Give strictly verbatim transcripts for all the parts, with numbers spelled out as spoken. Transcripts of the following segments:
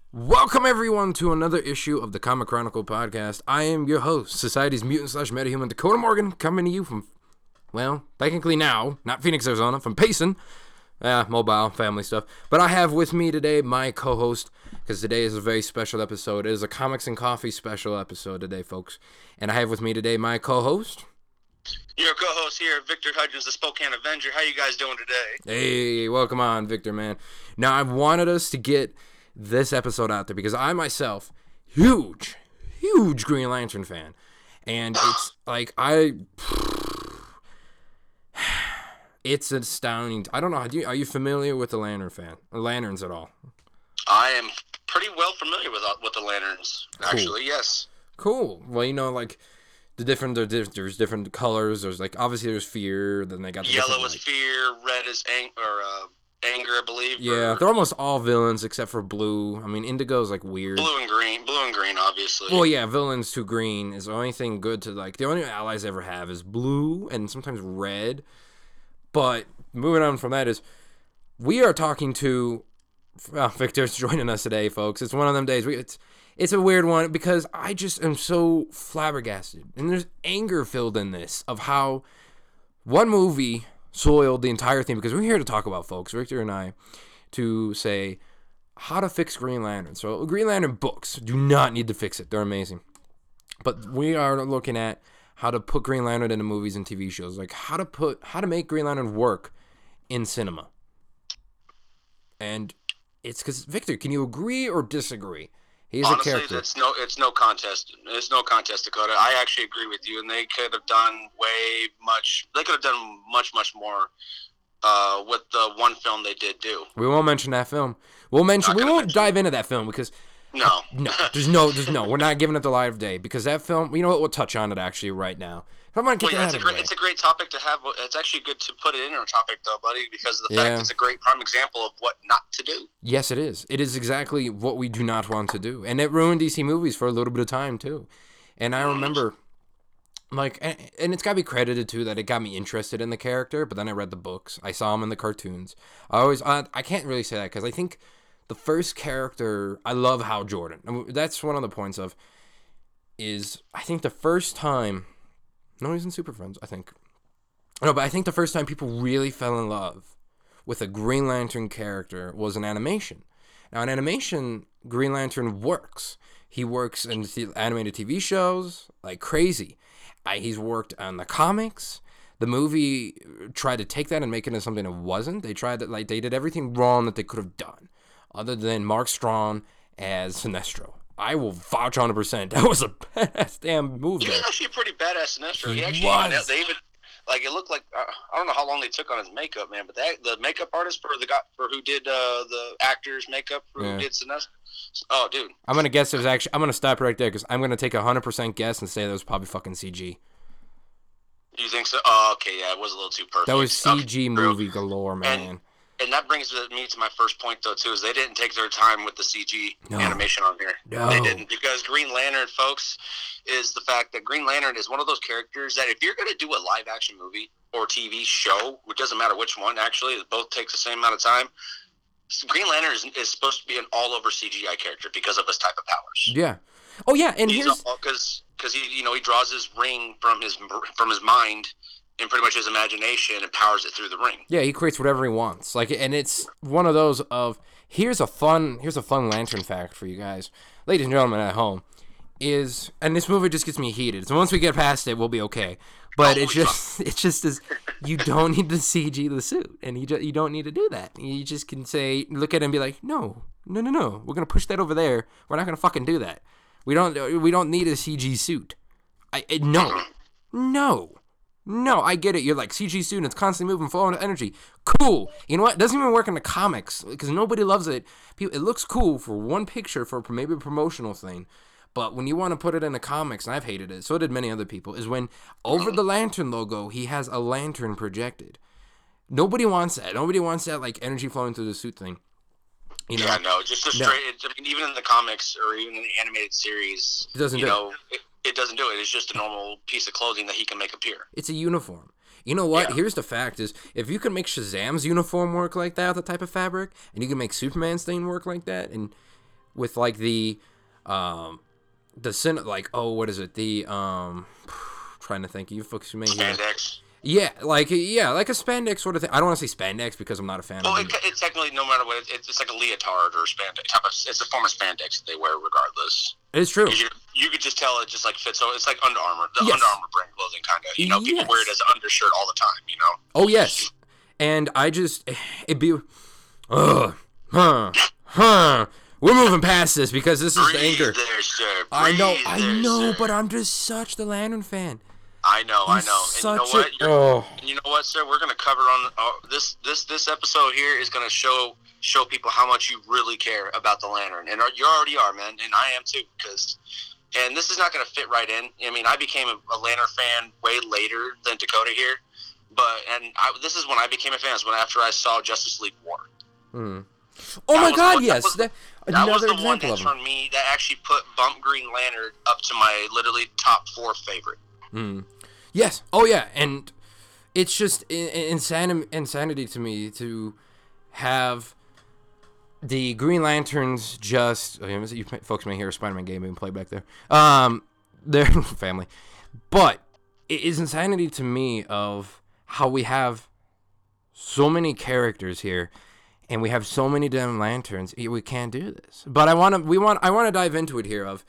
Welcome everyone to another issue of the Comic Chronicle podcast. I am your host, Society's mutant slash metahuman Dakota Morgan, coming to you from, well, technically now, not Phoenix, Arizona, from Payson. Yeah, mobile, family stuff. But I have with me today my co-host, because today is a very special episode. It is a Comics and Coffee special episode today, folks. And I have with me today my co-host. Your co-host here, Victor Hudgens, the Spokane Avenger. How you guys doing today? Hey, welcome on, Victor, man. Now, I've wanted us to get this episode out there because I myself, huge, huge Green Lantern fan. And it's like, I... It's astounding. I don't know. Are you, are you familiar with the Lantern fan? Or Lanterns at all? I am pretty well familiar with with the Lanterns. Cool. Actually, yes. Cool. Well, you know, like the different there's different colors. There's like obviously there's fear. Then they got the yellow is like, fear, red is ang- or uh, anger, I believe. Yeah, or... they're almost all villains except for blue. I mean, indigo is like weird. Blue and green, blue and green, obviously. Well, yeah, villains to green is the only thing good to like. The only allies I ever have is blue and sometimes red. But moving on from that is, we are talking to, oh, Victor's joining us today, folks. It's one of them days. We, it's it's a weird one because I just am so flabbergasted. And there's anger filled in this of how one movie soiled the entire thing. Because we're here to talk about, folks, Victor and I, to say how to fix Green Lantern. So Green Lantern books do not need to fix it. They're amazing. But we are looking at how to put Green Lantern into movies and T V shows, like how to put how to make Green Lantern work in cinema. And it's because Victor, can you agree or disagree? He's Honestly, a character. it's no it's no contest. It's no contest, Dakota. I actually agree with you, and they could have done way much. They could have done much much more uh, with the one film they did do. We won't mention that film. We'll mention. Not We gonna won't mention dive into that film because. No. No, there's no, there's no. We're not giving it the light of day because that film. You know what? We'll touch on it actually right now. Come on, get well, yeah, that it's out a of great, the way. it's a great topic to have. It's actually good to put it in our topic, though, buddy, because of the Yeah. fact it's a great prime example of what not to do. Yes, it is. It is exactly what we do not want to do, and it ruined D C movies for a little bit of time too. And I remember, like, and, and it's got to be credited too that it got me interested in the character. But then I read the books. I saw him in the cartoons. I always, I, I can't really say that because I think the first character, I love Hal Jordan. I mean, that's one of the points of, is I think the first time, no, he's in Super Friends, I think. No, but I think the first time people really fell in love with a Green Lantern character was an animation. Now, in animation, Green Lantern works. He works in the animated T V shows like crazy. I, he's worked on the comics. The movie tried to take that and make it into something it wasn't. They tried to, like, they did everything wrong that they could have done, other than Mark Strong as Sinestro. I will vouch one hundred percent. That was a badass damn move He there. was actually a pretty badass Sinestro. He, He actually, was. They even, like, it looked like, uh, I don't know how long they took on his makeup, man, but that, the makeup artist for the guy, for who did uh, the actor's makeup, for Yeah. who did Sinestro. Oh, dude. I'm going to guess it was actually, I'm going to stop right there because I'm going to take a one hundred percent guess and say that was probably fucking C G. You think so? Oh, okay, yeah, it was a little too perfect. That was C G Okay, movie galore, man. And, and that brings me to my first point, though, too, is they didn't take their time with the C G No. animation on here. No. They didn't, because Green Lantern, folks, is the fact that Green Lantern is one of those characters that if you're going to do a live-action movie or T V show, which doesn't matter which one, actually, it both takes the same amount of time, Green Lantern is, is supposed to be an all-over C G I character because of his type of powers. Yeah. Oh, yeah, and He's here's... because because he you know he draws his ring from his from his mind and pretty much his imagination and powers it through the ring. Yeah, he creates whatever he wants. Like, and it's one of those of here's a fun here's a fun Lantern fact for you guys, ladies and gentlemen at home. Is and this movie just gets me heated. So once we get past it, we'll be okay. But Oh, it's just it's just as you don't need to C G the suit, and you just, you don't need to do that. You just can say look at it and be like, no, no, no, no. We're gonna push that over there. We're not gonna fucking do that. We don't we don't need a C G suit. I it, no, no. No, I get it. You're like, C G suit, it's constantly moving, flowing with energy. Cool. You know what? It doesn't even work in the comics because nobody loves it. It looks cool for one picture for maybe a promotional thing. But when you want to put it in the comics, and I've hated it, so did many other people, is when over the Lantern logo, he has a lantern projected. Nobody wants that. Nobody wants that, like, energy flowing through the suit thing. You know? Yeah, no, just a No. straight. It, I mean, even in the comics or even in the animated series, It doesn't you do it. know, it, it doesn't do it. It's just a normal piece of clothing that he can make appear. It's a uniform. You know what? Yeah. Here's the fact is, if you can make Shazam's uniform work like that with the type of fabric, and you can make Superman's thing work like that, and with like the um the cin like oh what is it the um trying to think you folks may hear Spandex. yeah like yeah like a spandex sort of thing. I don't want to say spandex because I'm not a fan Well, of it, it. it's technically no matter what. It's, it's like a leotard or spandex. Type of- It's a form of spandex that they wear regardless. It's true. You, you could just tell it just like fits. So it's like Under Armour, the Yes. Under Armour brand clothing kind of. You know, people Yes. wear it as an undershirt all the time. You know. Oh yes, and I just it'd be, ugh, huh, huh. We're moving past this because this is the Breathe anger. there, sir. I know, Breathe I there, know, sir. but I'm just such the Lantern fan. I know, I He's know. And you know such what? a- You're- oh. You know what, sir? We're gonna cover on uh, this. This this episode here is gonna show show people how much you really care about the Lantern, and you already are, man. And I am too, because. And this is not going to fit right in. I mean, I became a, a Lantern fan way later than Dakota here, but and I, this is when I became a fan. Is when after I saw Justice League War. Hmm. Oh That my was God! what- that Yes, was- that, That another was the example one that of him. turned me that actually put Bump Green Lantern up to my literally top four favorite. Mm. Yes. Oh yeah, and it's just in- in- insanity, insanity to me to have the Green Lanterns just. You folks may hear a Spider-Man game being played back there. Um, their family, but it is insanity to me of how we have so many characters here. And we have so many damn lanterns. We can't do this. But I want to. We want. I want to dive into it here of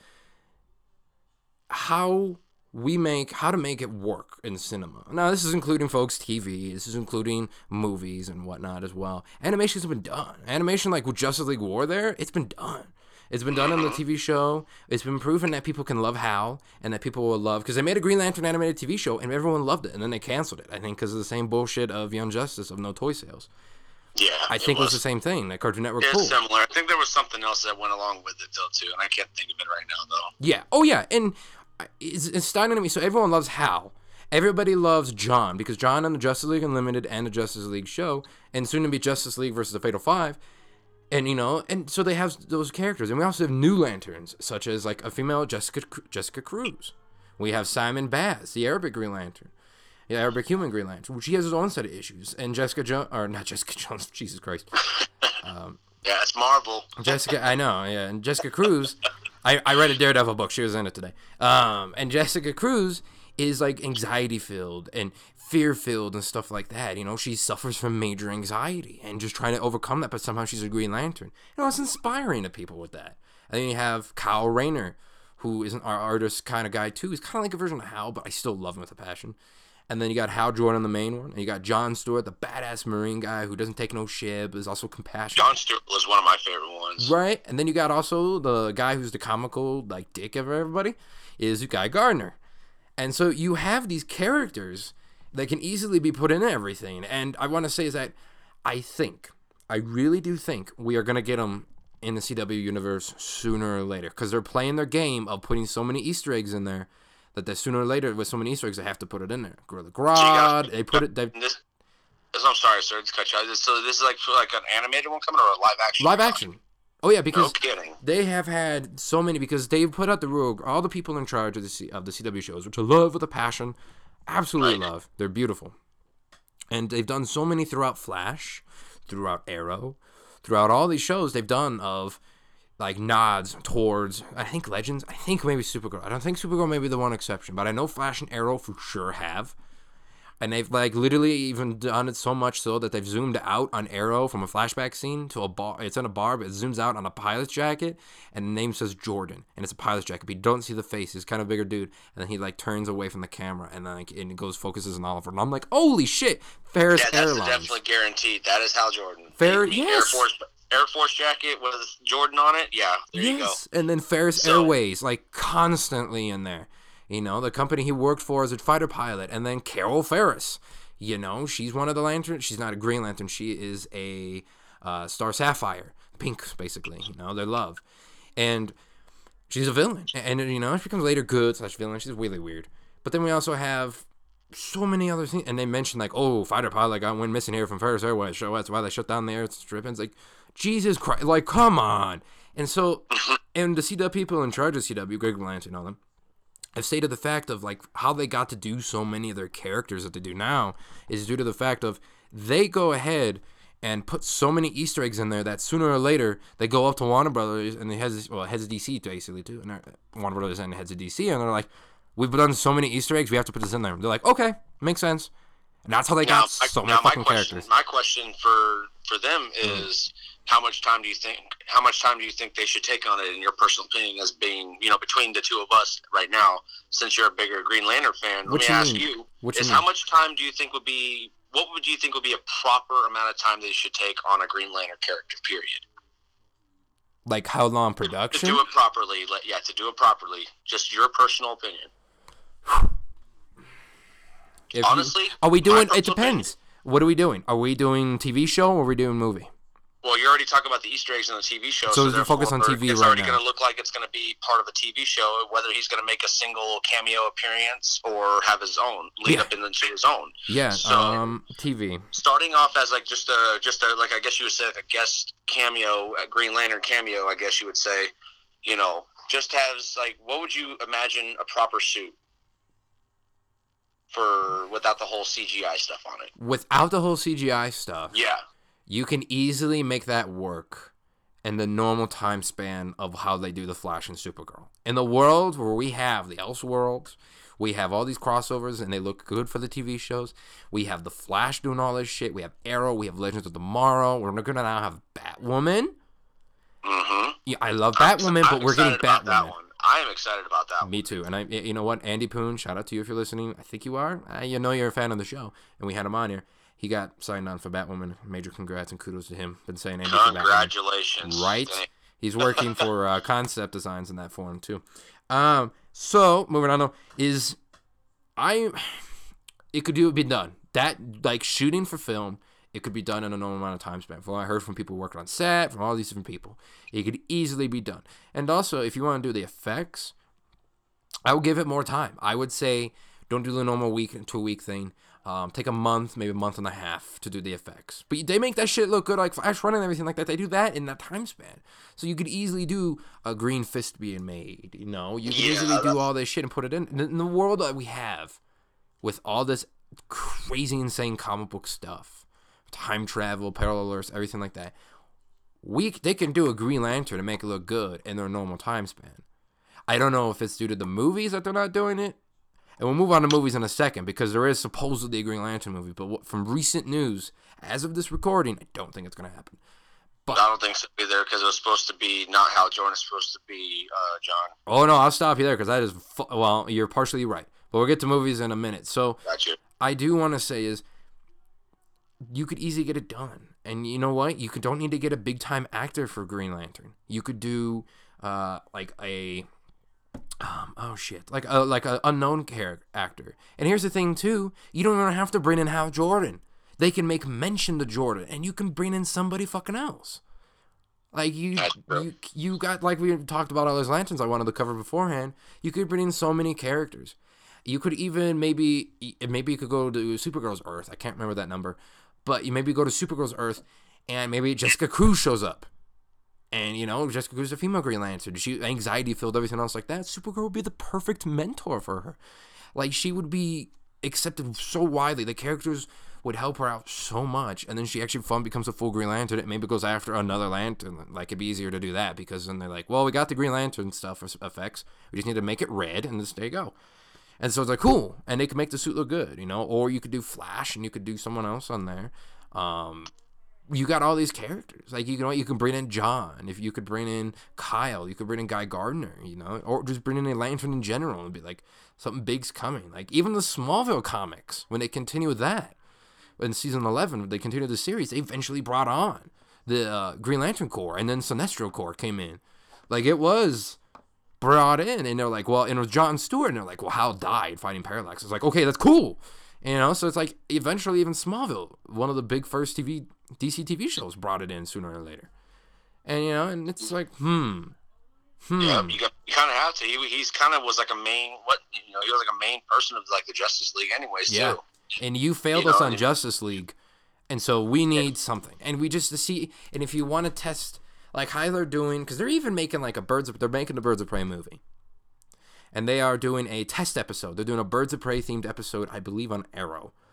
how we make how to make it work in cinema. Now, this is including folks T V. This is including movies and whatnot as well. Animation's been done. Animation like with Justice League War, there, it's been done. It's been done on the T V show. It's been proven that people can love Hal and that people will love because they made a Green Lantern animated T V show and everyone loved it, and then they canceled it. I think because of the same bullshit of Young Justice of no toy sales. Yeah, I think it was the same thing. That Cartoon Network It's pulled. similar. I think there was something else that went along with it though too, and I can't think of it right now though. Yeah. Oh, yeah. And it's, it's stunning to me. So everyone loves Hal. Everybody loves John because John on the Justice League Unlimited and the Justice League show, and soon to be Justice League versus the Fatal Five. And, you know, and so they have those characters. And we also have new lanterns, such as like a female Jessica Jessica Cruz. We have Simon Baz, the Arabic Green Lantern. Yeah, Arabic human Green Lantern, which he has his own set of issues. And Jessica Jones, or not Jessica Jones, Jesus Christ. Um, Yeah, it's Marvel. Jessica, I know, yeah. And Jessica Cruz, I, I read a Daredevil book. She was in it today. Um, and Jessica Cruz is like anxiety filled and fear filled and stuff like that. You know, she suffers from major anxiety and just trying to overcome that, but somehow she's a Green Lantern. You know, it's inspiring to people with that. And then you have Kyle Rayner, who is an art- artist kind of guy too. He's kind of like a version of Hal, but I still love him with a passion. And then you got Hal Jordan, the main one. And you got John Stewart, the badass Marine guy who doesn't take no shit, but is also compassionate. John Stewart was one of my favorite ones. Right, and then you got also the guy who's the comical like dick of everybody is Guy Gardner, and so you have these characters that can easily be put in everything. And I want to say is that I think, I really do think we are gonna get them in the C W universe sooner or later because they're playing their game of putting so many Easter eggs in there that they sooner or later with so many Easter eggs they have to put it in there. Gorilla Grodd, they put it. They, This, this, I'm sorry, sir, to cut you off. So this is like like an animated one coming or a live action? live action. Oh yeah, because No kidding. they have had so many because they've put out the rule. All the people in charge of the C, of the C W shows, which I love with a passion, absolutely Right. love. They're beautiful, and they've done so many throughout Flash, throughout Arrow, throughout all these shows. They've done of like nods towards I think Legends. I think maybe Supergirl. I don't think Supergirl may be the one exception, but I know Flash and Arrow for sure have. And they've like literally even done it so much so that they've zoomed out on Arrow from a flashback scene to a bar. It's in a bar, but it zooms out on a pilot's jacket, and the name says Jordan, and it's a pilot's jacket. But you don't see the face. He's kind of a bigger dude, and then he like turns away from the camera, and then like and it goes focuses on Oliver, and I'm like, holy shit, Ferris Yeah, that's Airlines. definitely guaranteed. That is Hal Jordan. Fair- The- the Air yes. Force Air Force jacket with Jordan on it. Yeah, there you go. Yes, and then Ferris So- Airways, like constantly in there. You know, the company he worked for as a fighter pilot, and then Carol Ferris. You know, she's one of the lanterns. She's not a Green Lantern. She is a uh, Star Sapphire, pink, basically. You know, their love, and she's a villain. And you know, she becomes later good slash villain. She's really weird. But then we also have so many other things, and they mention like, oh, fighter pilot got went missing here from Ferris Airways. So that's why they shut down the air strip. And it's like, Jesus Christ, like, come on. And so, and the C W people in charge of C W, Greg Berlanti and all them, have stated the fact of like how they got to do so many of their characters that they do now is due to the fact of they go ahead and put so many Easter eggs in there that sooner or later they go up to Warner Brothers and they has well heads of D C basically too, and Warner Brothers and heads of D C, and they're like, we've done so many Easter eggs, we have to put this in there. They're like, okay, makes sense, and that's how they now, got so I, many fucking my question, characters. My question for for them is, mm. how much time do you think? How much time do you think they should take on it, in your personal opinion, as being, you know, between the two of us right now, since you're a bigger Green Lantern fan? Let what me you ask mean? you: what is you how much time do you think would be? What would you think would be a proper amount of time they should take on a Green Lantern character, period? Like how long production? To do it properly. Yeah, to do it properly. Just your personal opinion. If Honestly? You, are we doing, it depends. Opinion, what are we doing? Are we doing T V show or are we doing movie? Well, you're already talking about the Easter eggs in the T V show. So, so you focus on T V right now. It's already going to look like it's going to be part of a T V show, whether he's going to make a single cameo appearance or have his own, lead yeah. up into his own. Yeah, so, um, T V. Starting off as like just a, just a, like I guess you would say like a guest cameo, a Green Lantern cameo, I guess you would say, you know, just has like, what would you imagine a proper suit for without the whole C G I stuff on it? Without the whole C G I stuff? Yeah. You can easily make that work in the normal time span of how they do the Flash and Supergirl. In the world where we have the Elseworlds, we have all these crossovers and they look good for the T V shows. We have the Flash doing all this shit. We have Arrow. We have Legends of Tomorrow. We're going to now have Batwoman. Mm-hmm. Yeah, I love Batwoman, I'm but we're getting Batwoman. That one. I am excited about that one. Me too. And I, you know what? Andy Poon, shout out to you if you're listening. I think you are. Uh, you know you're a fan of the show. And we had him on here. He got signed on for Batwoman. Major congrats and kudos to him. Been saying Andy Congratulations. For Batwoman. Right? He's working for uh, concept designs in that form too. Um. So moving on though, is I it could do be done. That like shooting for film, it could be done in a normal amount of time span. From what I heard from people working on set, from all these different people, it could easily be done. And also, if you want to do the effects, I would give it more time. I would say don't do the normal week to a week thing. Um, take a month, maybe a month and a half to do the effects. But they make that shit look good, like Flash running and everything like that. They do that in that time span. So you could easily do a Green Fist being made, you know? You could yeah, easily do all this shit and put it in. In the world that we have, with all this crazy, insane comic book stuff, time travel, parallelers, everything like that, we they can do a Green Lantern and make it look good in their normal time span. I don't know if it's due to the movies that they're not doing it. And we'll move on to movies in a second because there is supposedly a Green Lantern movie. But what, from recent news, as of this recording, I don't think it's going to happen. But I don't think so either because it was supposed to be not Hal Jordan. It's supposed to be uh, John. Oh, no, I'll stop you there because that is, fu- well, you're partially right. But we'll get to movies in a minute. So gotcha. I do want to say is you could easily get it done. And you know what? You could, don't need to get a big-time actor for Green Lantern. You could do uh, like a... Um, oh shit, like a like a unknown character actor. And here's the thing too, you don't even have to bring in Hal Jordan. They can make mention to Jordan, and you can bring in somebody fucking else. Like you, you, you got like we talked about all those lanterns I wanted to cover beforehand. You could bring in so many characters. You could even maybe maybe you could go to Supergirl's Earth. I can't remember that number, but you maybe go to Supergirl's Earth, and maybe Jessica Cruz shows up. And, you know, Jessica Cruz is a female Green Lantern. She anxiety-filled, everything else like that. Supergirl would be the perfect mentor for her. Like, she would be accepted so widely. The characters would help her out so much. And then she actually fun becomes a full Green Lantern. It maybe goes after another Lantern. Like, it'd be easier to do that because then they're like, well, we got the Green Lantern stuff effects. We just need to make it red, and this, there you go. And so it's like, cool. And they can make the suit look good, you know? Or you could do Flash, and you could do someone else on there. Um... You got all these characters. Like, you can you can bring in John. If you could bring in Kyle, you could bring in Guy Gardner, you know? Or just bring in a Lantern in general and be like, something big's coming. Like, even the Smallville comics, when they continue with that, in season eleven, when they continued the series, they eventually brought on the uh, Green Lantern Corps, and then Sinestro Corps came in. Like, it was brought in, and they're like, well, and it was John Stewart, and they're like, well, Hal died fighting Parallax. It's like, okay, that's cool. You know, so it's like, eventually even Smallville, one of the big first T V, D C T V shows, brought it in sooner or later. And, you know, and it's like, hmm. Hmm. Yeah, you, got, you kind of have to. He he's kind of was like a main, what, you know, he was like a main person of like the Justice League anyways, yeah. too. And you failed you us know, on and, Justice League, and so we need yeah. something. And we just to see, and if you want to test, like how they're doing, because they're even making like a Birds of, they're making the Birds of Prey movie. And they are doing a test episode. They're doing a Birds of Prey themed episode, I believe, on Arrow.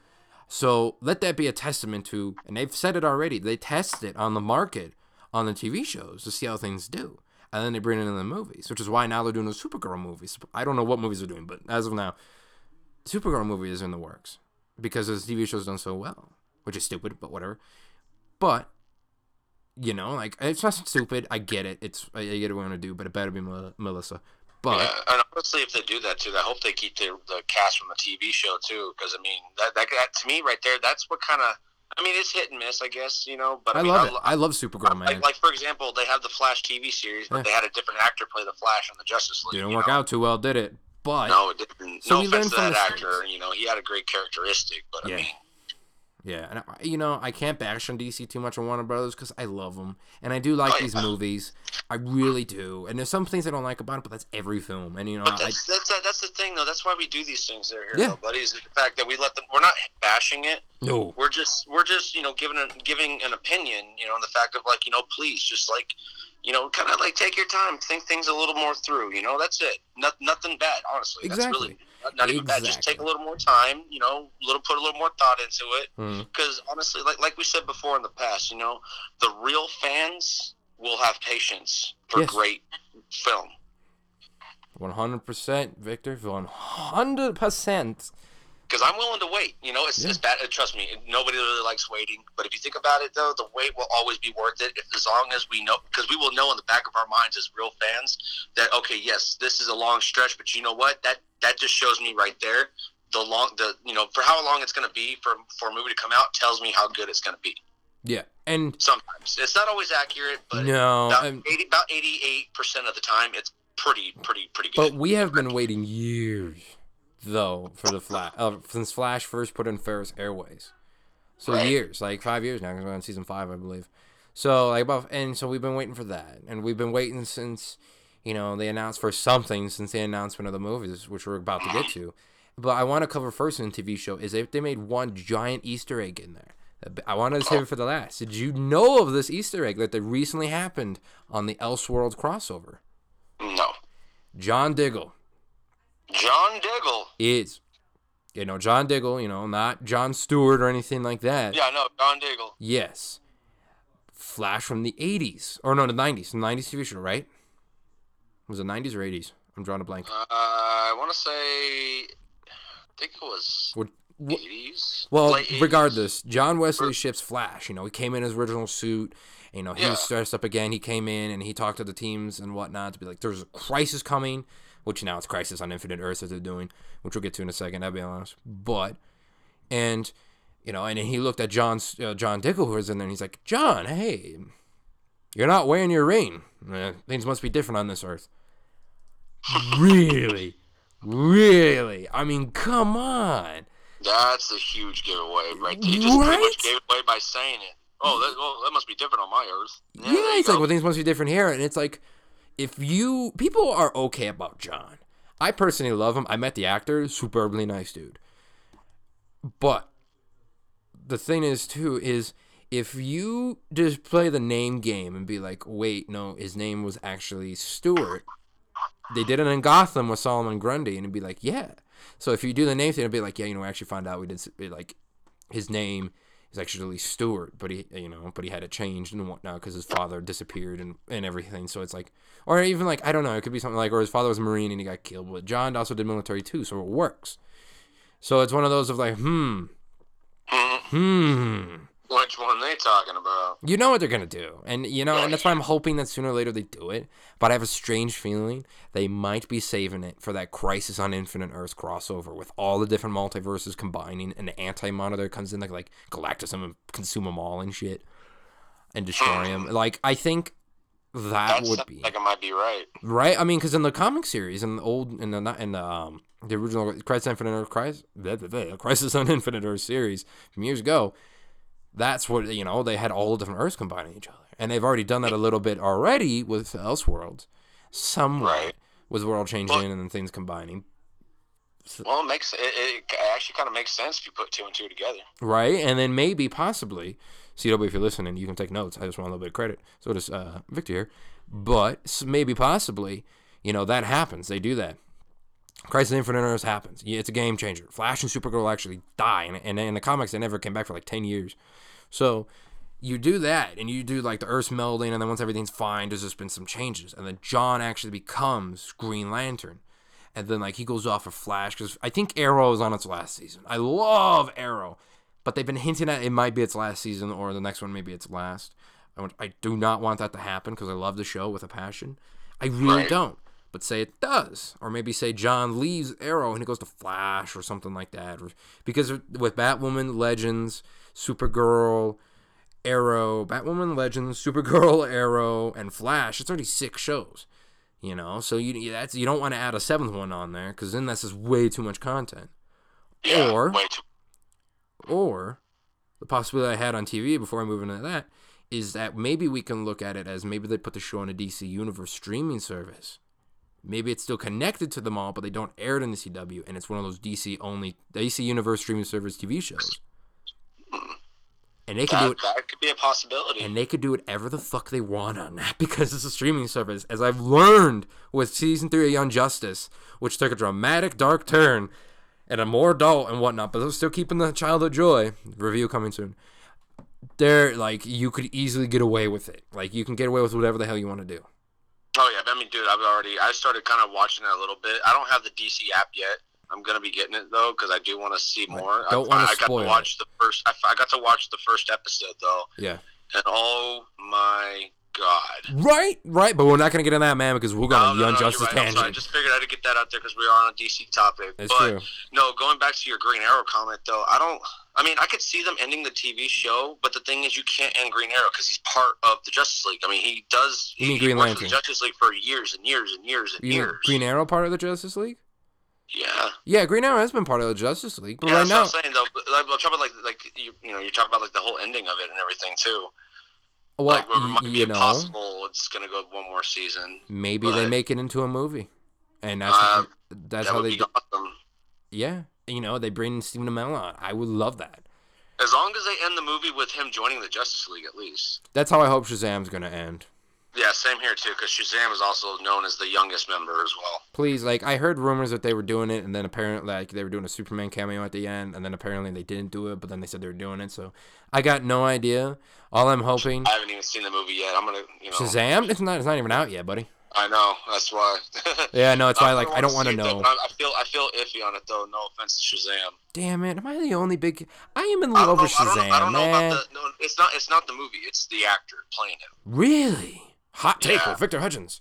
So let that be a testament to, and they've said it already, they test it on the market on the T V shows to see how things do. And then they bring it in the movies, which is why now they're doing those Supergirl movies. I don't know what movies they're doing, but as of now, Supergirl movie is in the works because the T V show's done so well, which is stupid, but whatever. But, you know, like, it's not stupid. I get it. It's I get what we want to do, but it better be Mel- Melissa. But yeah, and honestly, if they do that too, I hope they keep the the cast from the T V show too, because I mean, that, that that to me right there, that's what kind of. I mean, it's hit and miss, I guess, you know. But I, I mean, love I, it. I love Supergirl, man. Like, like for example, they have the Flash T V series, but Yeah. they had a different actor play the Flash on the Justice League. Didn't you work know? out too well, did it? But No, it didn't. So no we offense learned to from that the actor. You know, he had a great characteristic, but I Yeah. mean, yeah, and I, you know, I can't bash on D C too much on Warner Brothers because I love them, and I do like Oh, these yeah. movies. I really do, and there's some things I don't like about it, but that's every film, and you know, but I, that's that's that's the thing, though. That's why we do these things there, here, Yeah. though, buddy. Is the fact that we let them. We're not bashing it. no, We're just we're just you know giving a, giving an opinion, you know, on the fact of like you know, please just like. You know, kind of like take your time, think things a little more through. You know, that's it. Not, nothing bad, honestly. Exactly. That's really not, not even bad. Just Exactly. take a little more time. You know, little put a little more thought into it. Mhm. Because honestly, like like we said before in the past, you know, the real fans will have patience for Yes. great film. one hundred percent, Victor, one hundred percent. Because I'm willing to wait. You know, it's, Yeah. it's bad. Trust me, nobody really likes waiting. But if you think about it, though, the wait will always be worth it. If as long as we know, because we will know in the back of our minds as real fans that okay, yes, this is a long stretch, but you know what? That that just shows me right there the long the you know for how long it's going to be for for a movie to come out tells me how good it's going to be. Yeah, and Sometimes it's not always accurate, but no, about I'm- eighty about eighty eight percent of the time, it's pretty pretty pretty but good. we have been waiting years, though, for the Flash uh, since Flash first put in Ferris Airways. So Right. years, like five years now, because we're on season five, I believe. So like about, and so we've been waiting for that, and we've been waiting since, you know, they announced for something since the announcement of the movies, which we're about to get to. But I want to cover first in the T V show is if they made one giant Easter egg in there. I wanted to save it for the last. Did you know of this Easter egg that recently happened on the Elseworlds crossover? No, John Diggle John Diggle. is, you know, John Diggle, you know, not John Stewart or anything like that. Yeah, no, John Diggle. Yes. Flash from the eighties. Or no, the nineties. The nineties T V show, right? Was it nineties or eighties? I'm drawing a blank. Uh, I want to say, I think it was What, what, eighties. well, Late eighties. regardless, John Wesley Shipp's Flash. You know, he came in his original suit. You know, he Yeah. was dressed up again. He came in and he talked to the teams and whatnot to be like, there's a crisis coming, which now it's Crisis on Infinite Earths that they're doing, which we'll get to in a second, I'll be honest. But, and, you know, and then he looked at John, uh, John Diggle, who was in there, and he's like, John, hey, you're not wearing your ring. Eh, things must be different on this Earth. Really? Really? I mean, come on. That's a huge giveaway, right? He just pretty Right? much gave it away by saying it. Oh, that, well, that must be different on my Earth. Yeah, there you it's like, go. well, things must be different here. And it's like, if you, people are okay about John. I personally love him. I met the actor, superbly nice dude. But the thing is, too, is if you just play the name game and be like, wait, no, his name was actually Stewart. They did it in Gotham with Solomon Grundy, and it'd be like, yeah. So if you do the name thing, it'd be like, yeah, you know, we actually found out we did, s- like, his name is actually Stewart, but he, you know, but he had it changed and whatnot because his father disappeared and, and everything. So it's like, or even like, I don't know, it could be something like, or his father was a Marine and he got killed. But John also did military too, so it works. So it's one of those of like, hmm, Mhm. hmm. Which one they talking about? You know what they're gonna do, and you know, and that's why I'm hoping that sooner or later they do it. But I have a strange feeling they might be saving it for that Crisis on Infinite Earths crossover with all the different multiverses combining, and the Anti-Monitor comes in like like Galactus and consume them all and shit, and destroy them. Like I think that That would sounds be like it might be right. right. I mean, because in the comic series, in the old, in the not in the um the original Crisis on Infinite Earth, Crisis, Crisis on Infinite Earth series from years ago. That's what, you know, they had all the different Earths combining each other. And they've already done that a little bit already with Elseworlds. Somewhat Right. with World changing Well- and then things combining. Well, it makes it, it actually kind of makes sense if you put two and two together. Right? And then maybe, possibly, C W, if you're listening, you can take notes. I just want a little bit of credit. So does uh, Victor here. But s- maybe, possibly, you know, that happens. They do that. Crisis on Infinite Earths happens. Yeah, it's a game changer. Flash and Supergirl actually die, and, and in the comics, they never came back for like ten years. So you do that, and you do like the Earth's melding, and then once everything's fine, there's just been some changes. And then John actually becomes Green Lantern. And then like he goes off of Flash, because I think Arrow is on its last season. I love Arrow, but they've been hinting at it might be its last season, or the next one maybe its last. I, want, I do not want that to happen, because I love the show with a passion. I really Right. don't. But say it does. Or maybe say John leaves Arrow and he goes to Flash or something like that. Or, because with Batwoman, Legends, Supergirl, Arrow, Batwoman, Legends, Supergirl, Arrow, and Flash, it's already six shows. You know? So you that's you don't want to add a seventh one on there, because then that's just way too much content. Yeah, or, way too. or, the possibility I had on T V before I move into that is that maybe we can look at it as maybe they put the show on a D C Universe streaming service. Maybe it's still connected to them all, but they don't air it in the C W, and it's one of those D C only, D C Universe streaming service T V shows. And they can That, do it, that could be a possibility. and they could do whatever the fuck they want on that, because it's a streaming service. As I've learned with season three of Young Justice, which took a dramatic dark turn and a more adult and whatnot, but they're still keeping the childhood joy. Review coming soon. They're like, you could easily get away with it. Like, you can get away with whatever the hell you want to do. Oh yeah, I mean, dude, I've already I started kind of watching it a little bit. I don't have the D C app yet. I'm gonna be getting it though, because I do want to see more. Don't I, wanna I got spoil to watch the first. I, I got to watch the first episode though, Yeah. and oh my god. Right, right, but we're not gonna get in that, man, because we're gonna No, no, Young no, Justice you're right. I'm sorry. I tangent. just figured I had to get that out there because we are on a D C topic. It's but true. no, going back to your Green Arrow comment though, I don't. I mean, I could see them ending the T V show, but the thing is, you can't end Green Arrow because he's part of the Justice League. I mean, he does. You mean he Green worked for Lantern? the Justice League for years and years and years and You mean years. Green Arrow part of the Justice League? Yeah. Yeah, Green Arrow has been part of the Justice League, but Yeah, right that's now, what I'm saying though. But, like, I'm talking about like like you you know you talk about like the whole ending of it and everything too. well, like, where it y- might be you know, impossible. It's gonna go one more season. maybe they but- make it into a movie, and that's Uh, that's that how would they be do. awesome. Yeah, you know, they bring Stephen Amell on. I would love that. As long as they end the movie with him joining the Justice League, at least. That's how I hope Shazam's gonna end. Yeah, same here too, because Shazam is also known as the youngest member as well. Please, like, I heard rumors that they were doing it, and then apparently, like, they were doing a Superman cameo at the end, and then apparently they didn't do it, but then they said they were doing it, so I got no idea. All I'm hoping... I haven't even seen the movie yet. I'm gonna, you know. Shazam? It's not, it's not even out yet, buddy. I know. That's why. Yeah, no, it's why, I like, I don't want to see it, though, know. but I I feel, I feel iffy on it though. No offense to Shazam. Damn it, am I the only big... I am in I don't love know, with I don't know, Shazam, I don't know man. about the. No, it's not. It's not the movie. It's the actor playing him. Really? Hot take Yeah. with Victor Hutchins.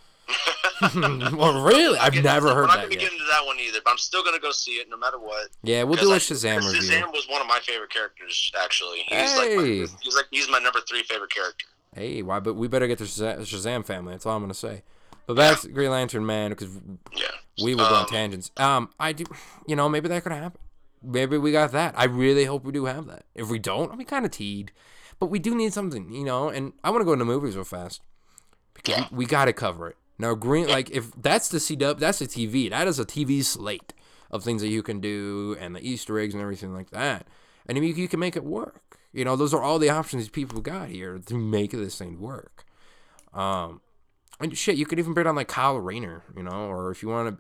Well, really? I've Again, never heard We're not that gonna yet. get into that one either, but I'm still gonna go see it no matter what. Yeah, we'll do a Because I- Shazam because review. Shazam was one of my favorite characters, actually. He's like Hey. my, he's like he's my number three favorite character. Hey, why? But we better get the Shaza- Shazam family. That's all I'm gonna say. But back to Green Lantern, man, because Yeah. we will go on Um, tangents. Um, I do, you know, maybe that could happen. Maybe we got that. I really hope we do have that. If we don't, I'll be kind of teed. But we do need something, you know. And I want to go into movies real fast because Yeah. we, we got to cover it. Now, Green, like if that's the C W, that's the T V. That is a T V slate of things that you can do and the Easter eggs and everything like that. And if you, you can make it work. You know, those are all the options these people got here to make this thing work. Um, and shit, you could even bring on like Kyle Rayner, you know, or if you want to.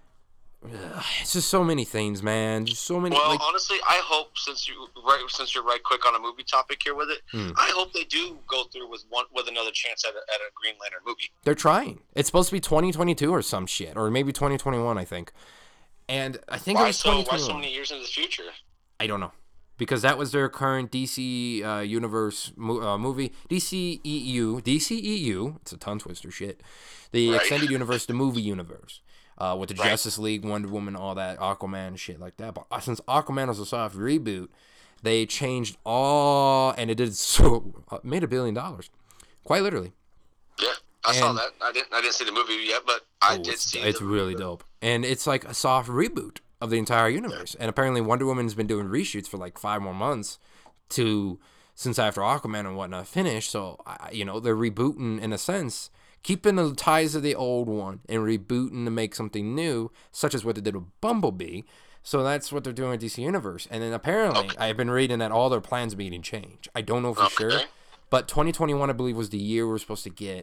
It's just so many things, man. Just so many. Well, like, honestly, I hope since you right since you're right quick on a movie topic here with it, Hmm. I hope they do go through with one with another chance at a, at a Green Lantern movie. they're trying. It's supposed to be twenty twenty-two or some shit, or maybe twenty twenty-one, I think. And I think it Why was so? Why twenty twenty-one. so many years into the future? I don't know. Because that was their current D C uh, Universe mo- uh, movie. D C E U. D C E U. It's a tongue twister shit. The Right. extended universe, the movie universe. Uh, with the Right. Justice League, Wonder Woman, all that, Aquaman, shit like that. But uh, since Aquaman was a soft reboot, they changed all, and it did so, uh, made a billion dollars. Quite literally. Yeah, I saw And- that. I didn't. I didn't see the movie yet, but I Oh, did it's, see. it's the, really dope. And it's like a soft reboot of the entire universe. And apparently Wonder Woman's been doing reshoots for like five more months to since after Aquaman and whatnot finished. So, I- you know, they're rebooting in a sense, keeping the ties of the old one and rebooting to make something new, such as what they did with Bumblebee. So that's what they're doing with D C Universe. And then apparently, Okay. I've been reading that all their plans being changed. I don't know for Okay. sure. But twenty twenty-one, I believe, was the year we were supposed to get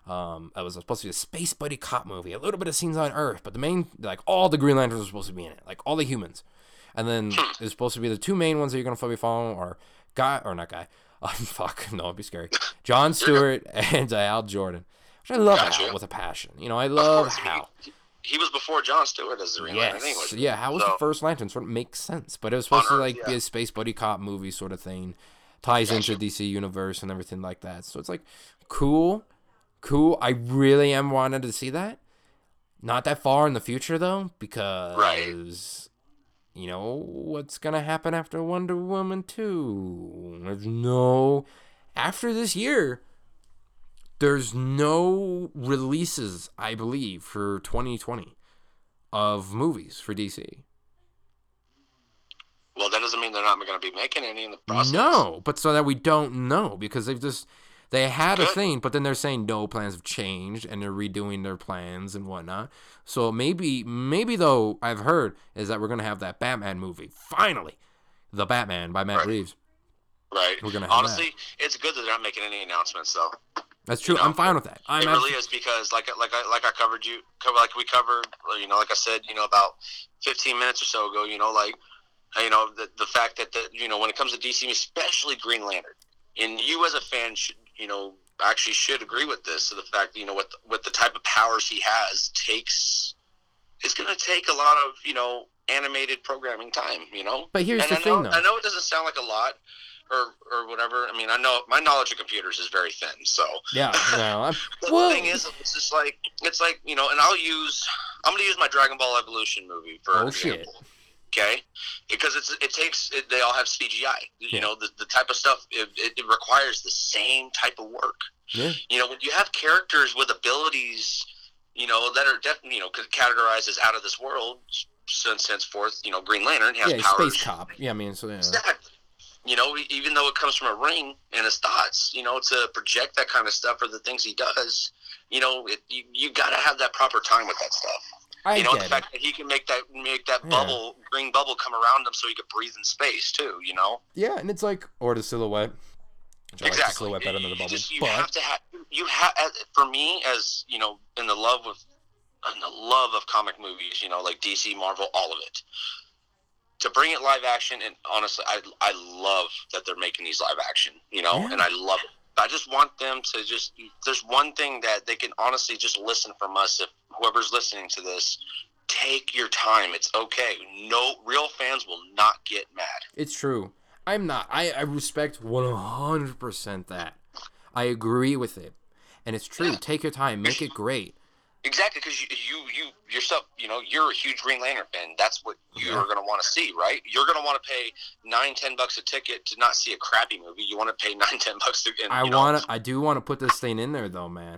Um, it was supposed to be a space buddy cop movie, a little bit of scenes on Earth, but the main, like all the Green Lanterns were supposed to be in it, like all the humans. And then it's supposed to be the two main ones that you're gonna be following are Guy or not Guy. Oh, fuck, no, it'd be scary. John Stewart and uh, Al Jordan, which I love Gotcha. Hal with a passion. You know, I love course, he- Hal. He was before John Stewart as the Green Lantern anyway. Yes, yeah, Hal was So- the first Lantern, sort of makes sense. But it was supposed On to Earth, like be yeah. a space buddy cop movie sort of thing, ties Gotcha. into D C universe and everything like that. So it's like cool, cool. I really am wanting to see that. Not that far in the future though, because you know what's gonna happen after Wonder Woman two. There's no after this year. There's no releases, I believe, for twenty twenty of movies for D C. Well, that doesn't mean they're not going to be making any in the process. No, but so that we don't know because they've just they had a Good. thing, but then they're saying no plans have changed and they're redoing their plans and whatnot. So maybe, maybe though I've heard is that we're gonna have that Batman movie finally, the Batman by Matt Right. Reeves. Right. We're gonna have Honestly, it's good that they're not making any announcements, though. That's true. You know, I'm fine with that. I'm it abs- really is because, like, like I like I covered you, cover like we covered, you know, like I said, you know, about fifteen minutes or so ago, you know, like, you know, the the fact that the you know when it comes to D C, especially Green Lantern, and you as a fan should, you know, actually should agree with this. So the fact, you know, with with the type of powers he has takes, it's going to take a lot of you know animated programming time, you know. But here's and the I thing, know, though. I know it doesn't sound like a lot. Or, or whatever. I mean, I know my knowledge of computers is very thin. So Yeah. No. I'm, the well, thing is, it's just like it's like you know, and I'll use I'm going to use my Dragon Ball Evolution movie for Oh, an shit. example. Okay, because it's it takes it, they all have C G I. You Yeah. know, the the type of stuff it, it, it requires the same type of work. yeah. You know, when you have characters with abilities, you know, that are definitely you know categorized as out of this world. Since henceforth, you know, Green Lantern has Yeah. powers. Space cop. Yeah. I mean, so yeah. Exactly. You know, even though it comes from a ring and his thoughts, you know, to project that kind of stuff or the things he does, you know, it, you you got to have that proper time with that stuff. I you know, get the it. fact that he can make that make that Yeah. bubble, green bubble, come around him so he could breathe in space too. You know, Yeah, and it's like or the silhouette. Which I like the exactly. silhouette better than the You bubble. just- you but have to have you have for me as you know in the love of in the love of comic movies, you know, like D C, Marvel, all of it. To bring it live action, and honestly, I I love that they're making these live action, you know, Yeah. and I love it. I just want them to just. There's one thing that they can honestly just listen from us. If whoever's listening to this, take your time. It's okay. No real fans will not get mad. It's true. I'm not. I, I respect one hundred percent that. I agree with it. And it's true. Take your time. Make it great. Exactly, because you, you you yourself, you know, you're a huge Green Lantern fan. That's what you're Yeah. going to want to see, right? You're going to want to pay nine, ten bucks a ticket to not see a crappy movie. You want to pay nine, ten bucks to. And, I you know, want to. I do want to put this thing in there, though, man.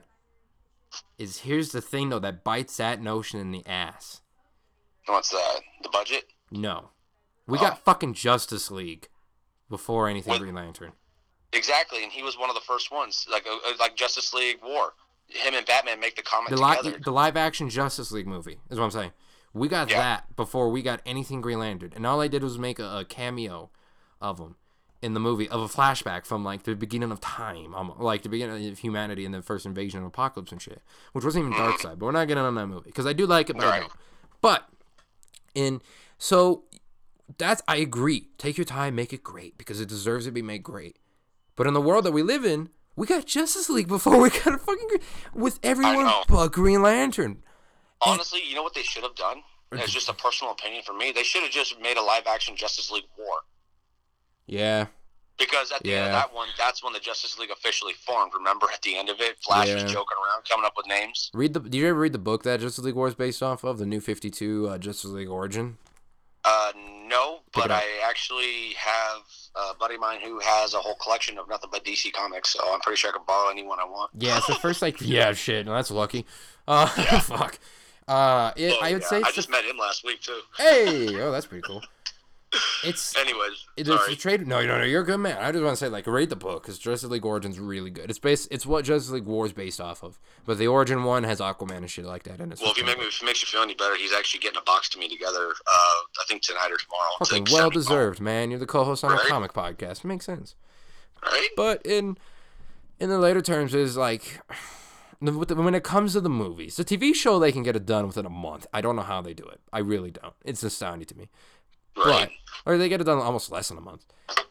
Is here's the thing, though, that bites that notion in the ass. What's that? The budget? No. We Oh. got fucking Justice League before anything What- Green Lantern. Exactly, and he was one of the first ones, like uh, like Justice League War. Him and Batman make the comic The, together. li- the live action Justice League movie is what I'm saying. We got Yeah. that before we got anything Green Lantern. And all I did was make a, a cameo of him in the movie, of a flashback from like the beginning of time, um, like the beginning of humanity and the first invasion of Apocalypse and shit, which wasn't even Dark Side, but we're not getting on that movie because I do like it, but I Right. don't. But in so that's I agree. Take your time, make it great because it deserves to be made great. But in the world that we live in, we got Justice League before we got a fucking Green- with everyone know. but Green Lantern. Honestly, you know what they should have done? As just a personal opinion from me, they should have just made a live action Justice League War. Yeah. Because at the end of Yeah. that one, that's when the Justice League officially formed. Remember, at the end of it, Flash was Yeah. joking around, coming up with names. Read the. Did you ever read the book that Justice League War is based off of? The New fifty-two uh, Justice League Origin. Uh, no, Pick but it up. I actually have a buddy of mine who has a whole collection of nothing but D C comics, so I'm pretty sure I can borrow anyone I want. Yeah, it's the first like. Yeah, shit. No, that's lucky. Uh, fuck. Uh, it, Oh, I would yeah, say it's I the, just met him last week too. Hey, oh, that's pretty cool. It's Anyways, it's sorry. the trade. No, no, no. You're a good man. I just want to say like read the book because Justice League Origin's really good. It's based. It's what Justice League War is based off of. But the Origin one has Aquaman and shit like that in it. so Well, if it's you make kinda me, if it makes you feel any better, he's actually getting a box to me together. Uh, I think tonight or tomorrow. It's fucking like well seventy deserved, man. You're the co-host on a Right? comic podcast. It makes sense. bucks, right? But in in the later terms is like when it comes to the movies, the T V show, they can get it done within a month. I don't know how they do it. I really don't. It's astounding to me. Right. But, or they get it done almost less than a month.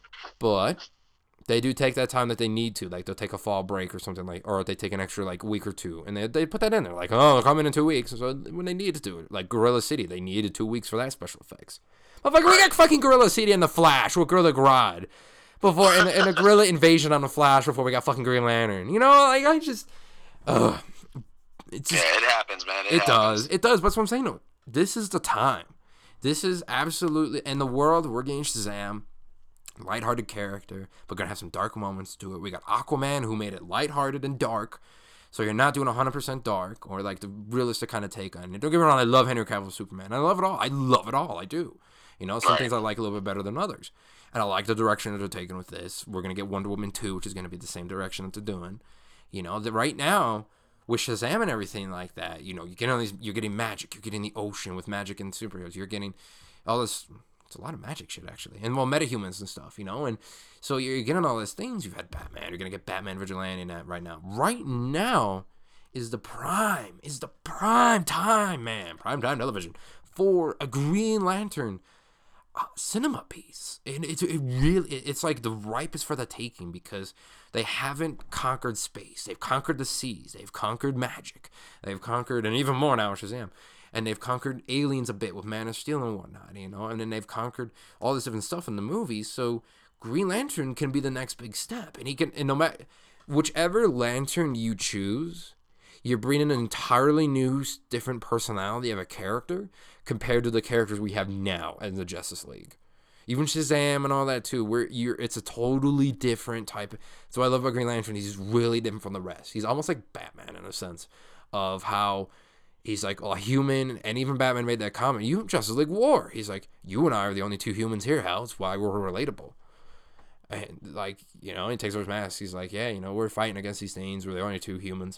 But they do take that time that they need to. Like, they'll take a fall break or something like, or they take an extra, like, week or two. And they they put that in there. Like, oh, they're coming in two weeks. So when they needed to do it. Like, Gorilla City, they needed two weeks for that special effects. But, like, we got fucking Gorilla City and The Flash with Gorilla Grodd. Before, and, and a Gorilla Invasion on The Flash before we got fucking Green Lantern. You know, like, I just... Ugh. It's just, yeah, it happens, man. It, it happens. does. It does. But that's what I'm saying. No, this is the time. This is absolutely... In the world, we're getting Shazam. Lighthearted character, but gonna have some dark moments to it. We got Aquaman, who made it lighthearted and dark, so you're not doing one hundred percent dark or like the realistic kind of take on it. Don't get me wrong, I love Henry Cavill's Superman. I love it all. I love it all. I do. You know, some right. things I like a little bit better than others, and I like the direction that they're taking with this. We're gonna get Wonder Woman two, which is gonna be the same direction that they're doing. You know, that right now with Shazam and everything like that, you know, you get all these, you're getting magic, you're getting the ocean with magic and superheroes, you're getting all this. It's a lot of magic shit, actually. And, well, metahumans and stuff, you know? And so you're getting all these things. You've had Batman. You're going to get Batman Vigilante in that right now. Right now is the prime, is the prime time, man. Prime time television for a Green Lantern uh, cinema piece. And it's it really, it's like the ripest for the taking because they haven't conquered space. They've conquered the seas. They've conquered magic. They've conquered, and even more now with Shazam. And they've conquered aliens a bit with Man of Steel and whatnot, you know? And then they've conquered all this different stuff in the movies. So Green Lantern can be the next big step. And he can, and no matter, whichever lantern you choose, you're bringing an entirely new, different personality of a character compared to the characters we have now in the Justice League. Even Shazam and all that too, where you're, it's a totally different type. Of, so I love about Green Lantern. He's really different from the rest. He's almost like Batman in a sense of how he's like a human, and even Batman made that comment. You Justice League War. He's like, you and I are the only two humans here, Hal. It's why we're relatable. And like, you know, he takes off his mask. He's like, yeah, you know, we're fighting against these things. We're the only two humans.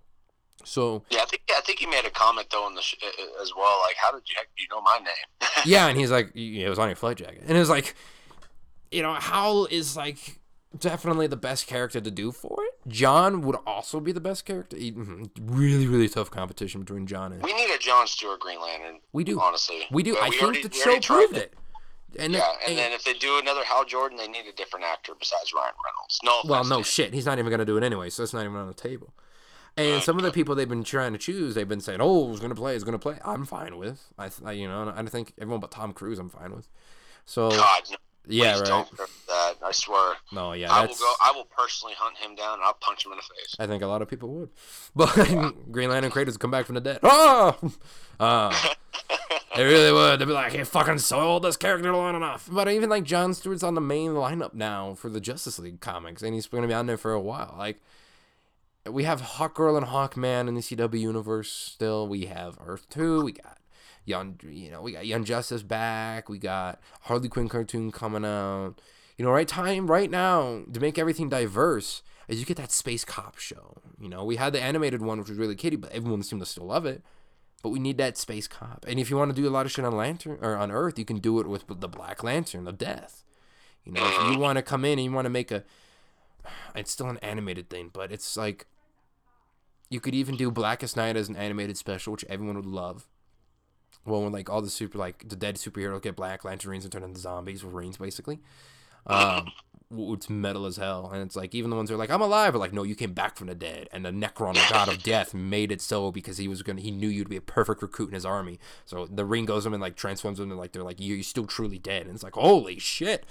So yeah, I think I think he made a comment though in the sh- as well. Like, how did you heck do you know my name? Yeah, and he's like, it was on your flight jacket, and it was like, you know, Hal is like definitely the best character to do for it. John would also be the best character. He, really, really tough competition between John and. We need a John Stewart Green Lantern. We do, honestly. We do. But I we think already, the show proved it. And yeah, and, and then if they do another Hal Jordan, they need a different actor besides Ryan Reynolds. No, well, no shit. He's not even gonna do it anyway, so it's not even on the table. And some of the people they've been trying to choose, they've been saying, "Oh, who's gonna play? Is gonna play." I'm fine with. I, I, you know, I think everyone but Tom Cruise, I'm fine with. So, God, no, yeah, right. Don't do that. I swear. No, yeah, I that's, will go. I will personally hunt him down and I'll punch him in the face. I think a lot of people would, but yeah. Green Lantern creators come back from the dead. Oh, uh, they really would. They'd be like, "He fucking soiled this character long enough." But even like Jon Stewart's on the main lineup now for the Justice League comics, and he's going to be on there for a while. Like. We have Hawkgirl and Hawkman in the C W universe still. We have Earth two. We got Young, you know, we got Young Justice back. We got Harley Quinn cartoon coming out. You know, right time, right now, to make everything diverse, is you get that Space Cop show. You know, we had the animated one, which was really kiddie, but everyone seemed to still love it. But we need that Space Cop. And if you want to do a lot of shit on Lantern or on Earth, you can do it with the Black Lantern of Death. You know, if you want to come in and you want to make a, it's still an animated thing, but it's like, you could even do Blackest Night as an animated special, which everyone would love. Well, when like all the super, like the dead superheroes get Black Lanterns and turn into zombies, Wolverines basically. Um, it's metal as hell, and it's like even the ones that are like, I'm alive, are like, no, you came back from the dead, and the Necron, the god of death, made it so because he was gonna, he knew you'd be a perfect recruit in his army. So the ring goes them and like transforms them, and like they're like, you're still truly dead, and it's like, holy shit.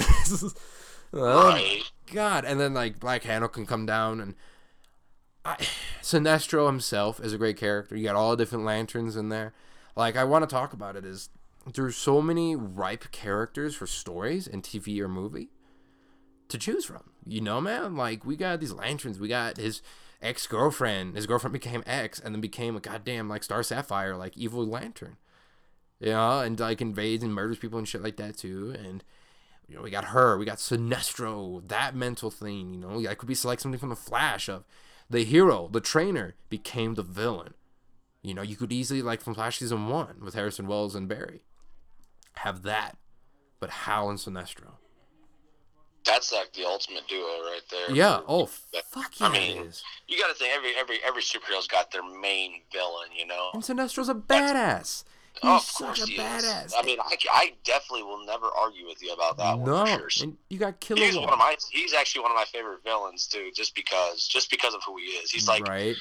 Oh my god. And then like Black Handle can come down, and I, Sinestro himself is a great character. You got all the different lanterns in there. Like, I want to talk about it is there's so many ripe characters for stories in T V or movie to choose from. You know, man? Like, we got these lanterns. We got his ex-girlfriend. His girlfriend became ex and then became a goddamn, like, Star Sapphire, like, evil lantern. You know? And, like, invades and murders people and shit like that, too. And, you know, we got her. We got Sinestro. That mental thing, you know? I could be select something from the Flash of the hero, the trainer, became the villain. You know, you could easily, like from Flash Season one with Harrison Wells and Barry, have that, but Hal and Sinestro. That's like the ultimate duo right there. Yeah. For, Oh, fuck yeah, I mean, it is. You got to think every every every superhero's got their main villain, you know. And Sinestro's a badass. He's oh, of such course a he badass. Is. I mean, I, I definitely will never argue with you about that no. one for sure. And you got Kilowog. He's one of my. He's actually one of my favorite villains too, just because just because of who he is. He's like right.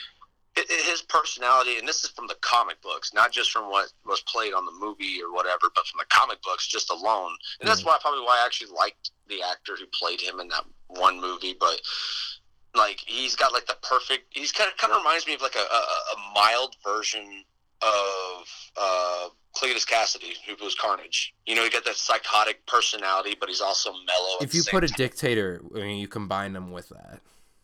His personality, and this is from the comic books, not just from what was played on the movie or whatever, but from the comic books just alone. And that's Mm. why probably why I actually liked the actor who played him in that one movie. But like, he's got like the perfect. He's kind of kind of reminds me of like a, a, a mild version of uh, Cletus Cassidy, who was Carnage. You know, he got that psychotic personality, but he's also mellow. If you put a dictator, I mean, you combine them with that.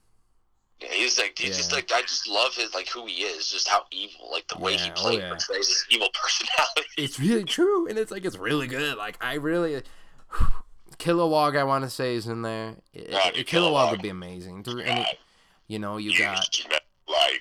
Yeah, he's like he's Yeah. just like I just love his like who he is, just how evil, like the way Yeah, he oh, plays yeah. portrays his evil personality. It's really true, and it's like it's really good. Like I really, Kilowog, I want to say is in there. It, God, it- Kilowog. Kilowog would be amazing. And it, you know, you got smell like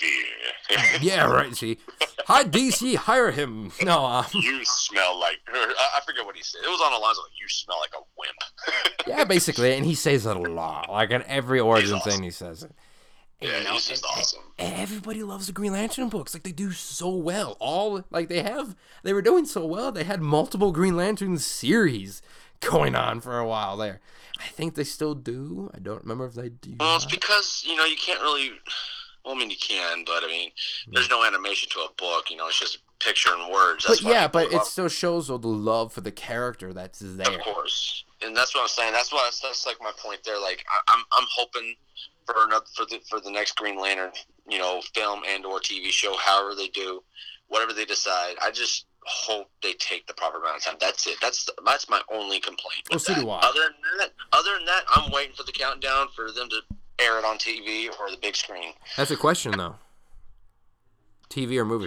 fear. yeah, right. See, hi D C, hire him. No, um, You smell like I I forget what he said. It was on the lines of like you smell like a wimp. yeah, basically, and he says it a lot. Like in every origin awesome. thing, he says it. Yeah, You know, he's just and- awesome. And everybody loves the Green Lantern books. Like they do so well. All like they have, they were doing so well. They had multiple Green Lantern series going on for a while there. I think they still do. I don't remember if they do. Well, it's not. because you know you can't really. Well, I mean you can, but I mean there's no animation to a book. You know, it's just a picture and words. That's But why yeah, people but it love still shows all the love for the character that's there. Of course, and that's what I'm saying. That's why that's like my point there. Like I, I'm, I'm hoping for another for the for the next Green Lantern, you know, film and or T V show, however they do, whatever they decide. I just hope they take the proper amount of time. That's it. That's the, that's my only complaint. Well, with so that. do I. Other than that, other than that, I'm waiting for the countdown for them to air it on T V or the big screen. That's a question though. T V or movie?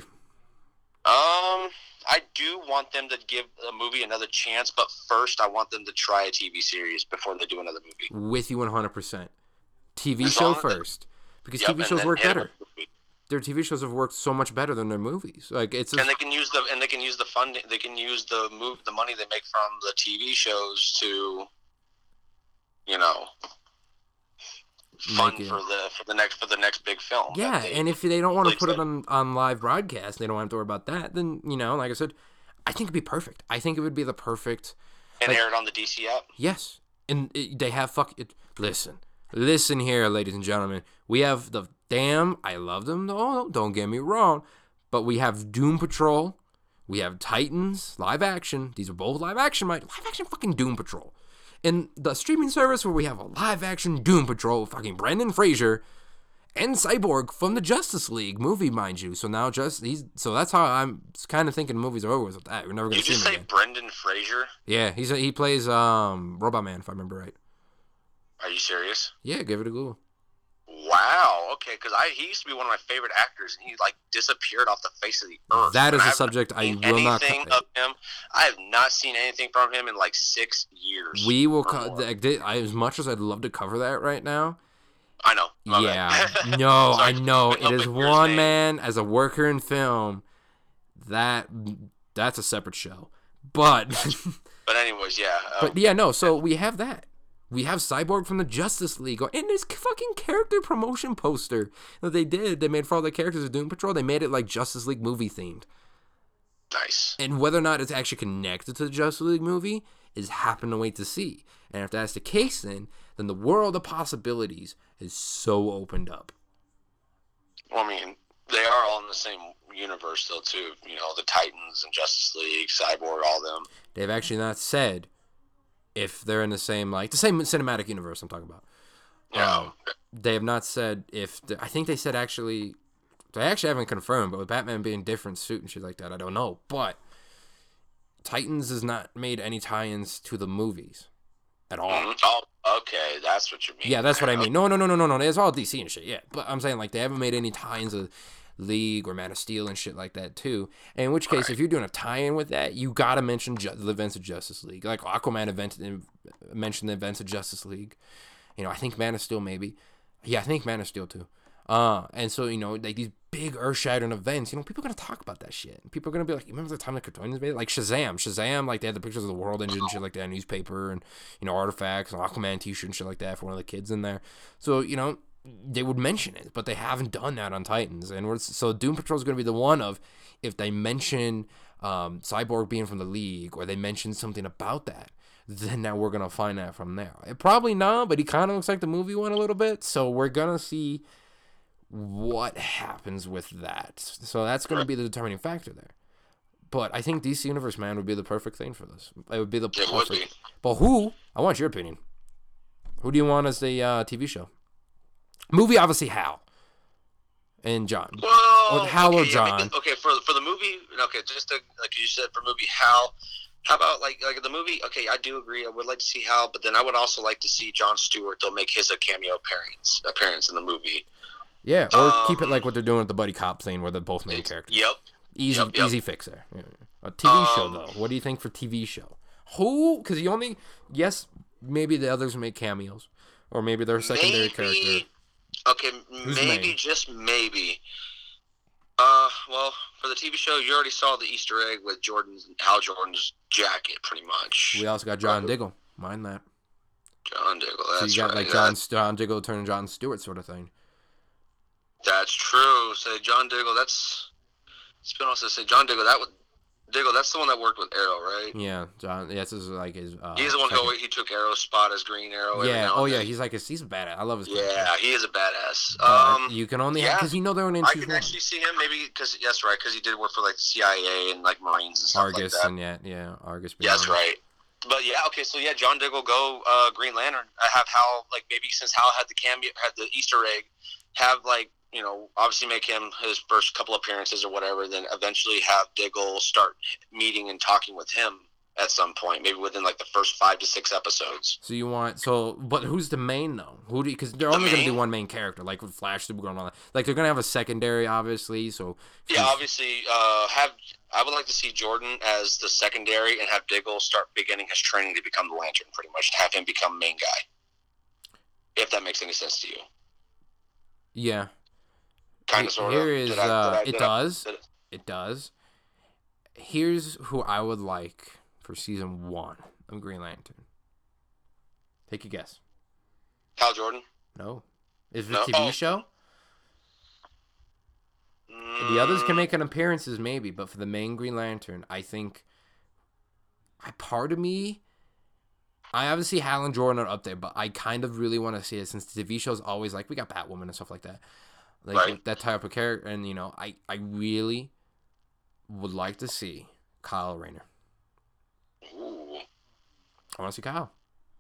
Um, I do want them to give a movie another chance, but first I want them to try a T V series before they do another movie. With you one hundred percent. T V As show long as- first, because Yep, T V and shows then work hit it better. with the movie. Their T V shows have worked so much better than their movies. Like it's a, And they can use the and they can use the funding. They can use the move the money they make from the T V shows to, you know, fund Make it- for the for the next for the next big film. that yeah. they- And if they don't want to like put it so. on on live broadcast, they don't have to worry about that. Then you know, like I said, I think it'd be perfect. I think it would be the perfect. and like- air it on the D C app. Yes, and it, they have fuck it. Listen, listen here, ladies and gentlemen. We have the damn. I love them. No, don't get me wrong, but we have Doom Patrol. We have Titans live action. These are both live action. Right? Live action fucking Doom Patrol. And the streaming service where we have a live action Doom Patrol, fucking Brendan Fraser, and Cyborg from the Justice League movie, mind you. So now just he's so that's how I'm kind of thinking movies are over with that. We're never gonna Did see you him say again. Brendan Fraser? Yeah, he's a, he plays um Robot Man if I remember right. Are you serious? Yeah, give it a Google. Wow. Okay, because I he used to be one of my favorite actors, and he like disappeared off the face of the earth. That is And a I haven't subject I seen will not anything cut. of him. I have not seen anything from him in like six years. We will or cut more. as much as I'd love to cover that right now. I know. My Yeah, bad. no, Sorry I for know putting it up is with yours, one man as a worker in film. That that's a separate show, but But anyways, yeah. Um, but yeah, no. So we have that. We have Cyborg from the Justice League, and this fucking character promotion poster that they did. They made for all the characters of Doom Patrol. They made it like Justice League movie themed. nice. And whether or not it's actually connected to the Justice League movie is happen to wait to see. And if that's the case, then then the world of possibilities is so opened up. Well, I mean, they are all in the same universe, though, too. You know, the Titans and Justice League, Cyborg, all them. They've actually not said if they're in the same like the same cinematic universe I'm talking about. Yeah. Um, they have not said if the, I think they said actually they actually haven't confirmed, but with Batman being different suit and shit like that, I don't know. But Titans has not made any tie-ins to the movies at all. Mhm. Oh, okay. That's what you mean. Yeah, that's what I Okay. mean. No, no, no, no, no, no. It's all D C and shit. Yeah, but I'm saying like they haven't made any tie-ins of League or Man of Steel and shit like that too. And in which case, Right. if you're doing a tie-in with that, you gotta mention ju- the events of Justice League. Like Aquaman event mentioned the events of Justice League. You know, I think Man of Steel maybe. Yeah, I think Man of Steel too. Uh, and so, you know, like these big earth-shattering events, you know, people are going to talk about that shit. People are going to be like, you remember the time the Kryptonians made it? Like Shazam. Shazam, like they had the pictures of the world engine and shit like that, newspaper and, you know, artifacts and Aquaman t-shirt and shit like that for one of the kids in there. So, you know, they would mention it, but they haven't done that on Titans. And we're, so Doom Patrol is going to be the one of, if they mention um, Cyborg being from the League or they mention something about that, then now we're going to find that from there. It probably not, but he kind of looks like the movie one a little bit. So we're going to see what happens with that. So that's going to be the determining factor there. But I think D C Universe Man would be the perfect thing for this. It would be the it perfect. Would be. But who? I want your opinion. Who do you want as the uh, T V show? Movie, obviously Hal and John. Well, or Hal okay, or John. Yeah, maybe, okay, for for the movie, okay, just to, like you said, for movie Hal. How about like like the movie? Okay, I do agree. I would like to see Hal, but then I would also like to see Jon Stewart. They'll make his a cameo appearance appearance in the movie. Yeah, or um, keep it like what they're doing with the buddy cop thing, where they're both main characters. Yep. Easy, yep, yep. easy fix there. Yeah. A T V um, show though. What do you think for T V show? Who? Because you only yes, maybe the others make cameos, or maybe they're a secondary maybe, character. Okay, Who's maybe main? just maybe. Uh, well, for the T V show, you already saw the Easter egg with Jordan's Hal Jordan's jacket, pretty much. We also got John Diggle. Mind that. John Diggle. That's so you got right. like John John Diggle turning John Stewart sort of thing. That's true. Say John Diggle. That's spin-off to say John Diggle. That would Diggle. That's the one that worked with Arrow, right? Yeah, John. Yeah, this is like his. Uh, he's the one second. who he took Arrow's spot as Green Arrow. Yeah. Oh yeah. He's like a, he's a badass. I love his. Yeah, character. he is a badass. Uh, Um, you can only yeah, because you know they're in. I can actually see him maybe because that's right because he did work for like the C I A and like Marines and stuff Argus like that. and yeah, yeah, Argus. Yeah, that's right. But yeah, okay, so yeah, John Diggle go uh, Green Lantern. I have Hal like maybe since Hal had the cameo had the Easter egg, have like. You know, obviously make him his first couple appearances or whatever, then eventually have Diggle start meeting and talking with him at some point, maybe within like the first five to six episodes. So you want so, but who's the main though? Who do because they're the only going to main? do one main character, like with Flash, Supergirl, and all that. Like they're going to have a secondary, obviously. So yeah, obviously, uh, have I would like to see Jordan as the secondary and have Diggle start beginning his training to become the Lantern, pretty much have him become main guy. If that makes any sense to you. Yeah. Kind of, sort of. Here is, did I, did uh, I, it did does. I, did It does. Here's who I would like for season one of Green Lantern. Take a guess. Hal Jordan? No. Is it No? a T V Oh. show? Mm, The others can make an appearances maybe, but for the main Green Lantern, I think, I part of me, I obviously Hal and Jordan are up there, but I kind of really want to see it since the T V show's always like, we got Batwoman and stuff like that. Like Right. that type of character, and you know, I, I really would like to see Kyle Rayner. Ooh. I want to see Kyle.